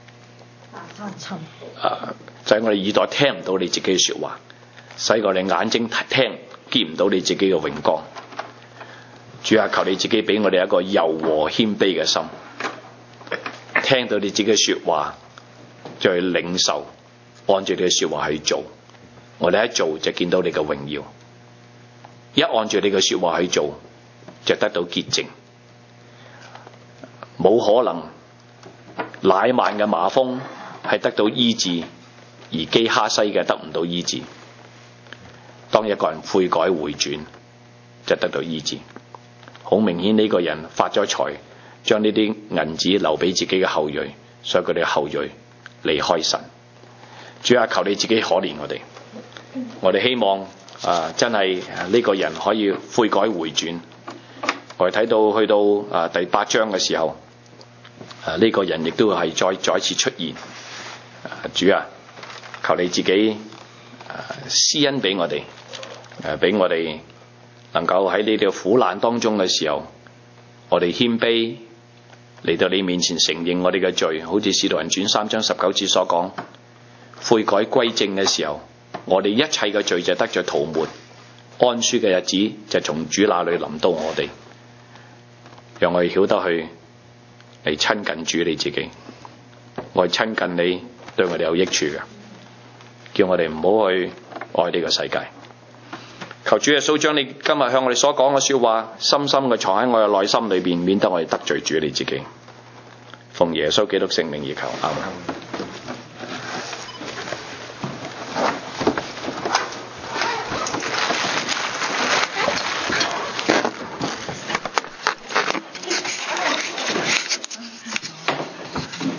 啊，使我哋耳朵聽唔到你自己嘅說話，使我哋眼睛聽見唔到你自己嘅榮光。主啊，求你自己俾我哋一個柔和謙卑嘅心，聽到你自己嘅說話再領受，按照你嘅說話去做。我哋一做就見到你嘅榮耀，一按照你嘅說話去做就得到潔淨。冇可能乃縵嘅麻風係得到醫治，而基哈西嘅得唔到醫治。當一個人悔改回轉就得到醫治。好明顯呢個人發咗財，將呢啲銀紙留俾自己嘅後裔，所以佢哋嘅後裔離開神。主啊，求你自己可憐我哋。我哋希望啊，真係呢個人可以悔改回轉。我哋睇到去到啊第八章嘅時候，啊呢個人亦都係再再一次出現。啊主啊，求你自己啊施恩俾我哋，誒俾我哋能夠喺呢啲苦難當中嘅時候，我哋謙卑嚟到你面前承認我哋嘅罪，好似使徒行傳三章十九節所講，悔改歸正嘅時候，我哋一切嘅罪就得着塗抹，安舒嘅日子就從主那裏臨到我哋，讓我哋曉得去嚟親近主你自己。我哋親近你對我哋有益處嘅，叫我哋唔好去愛呢個世界。求主耶穌將你今日向我哋所講嘅說話深深嘅藏喺我哋內心裏邊，免得我哋得罪主你自己。奉耶穌基督聖名而求，阿們。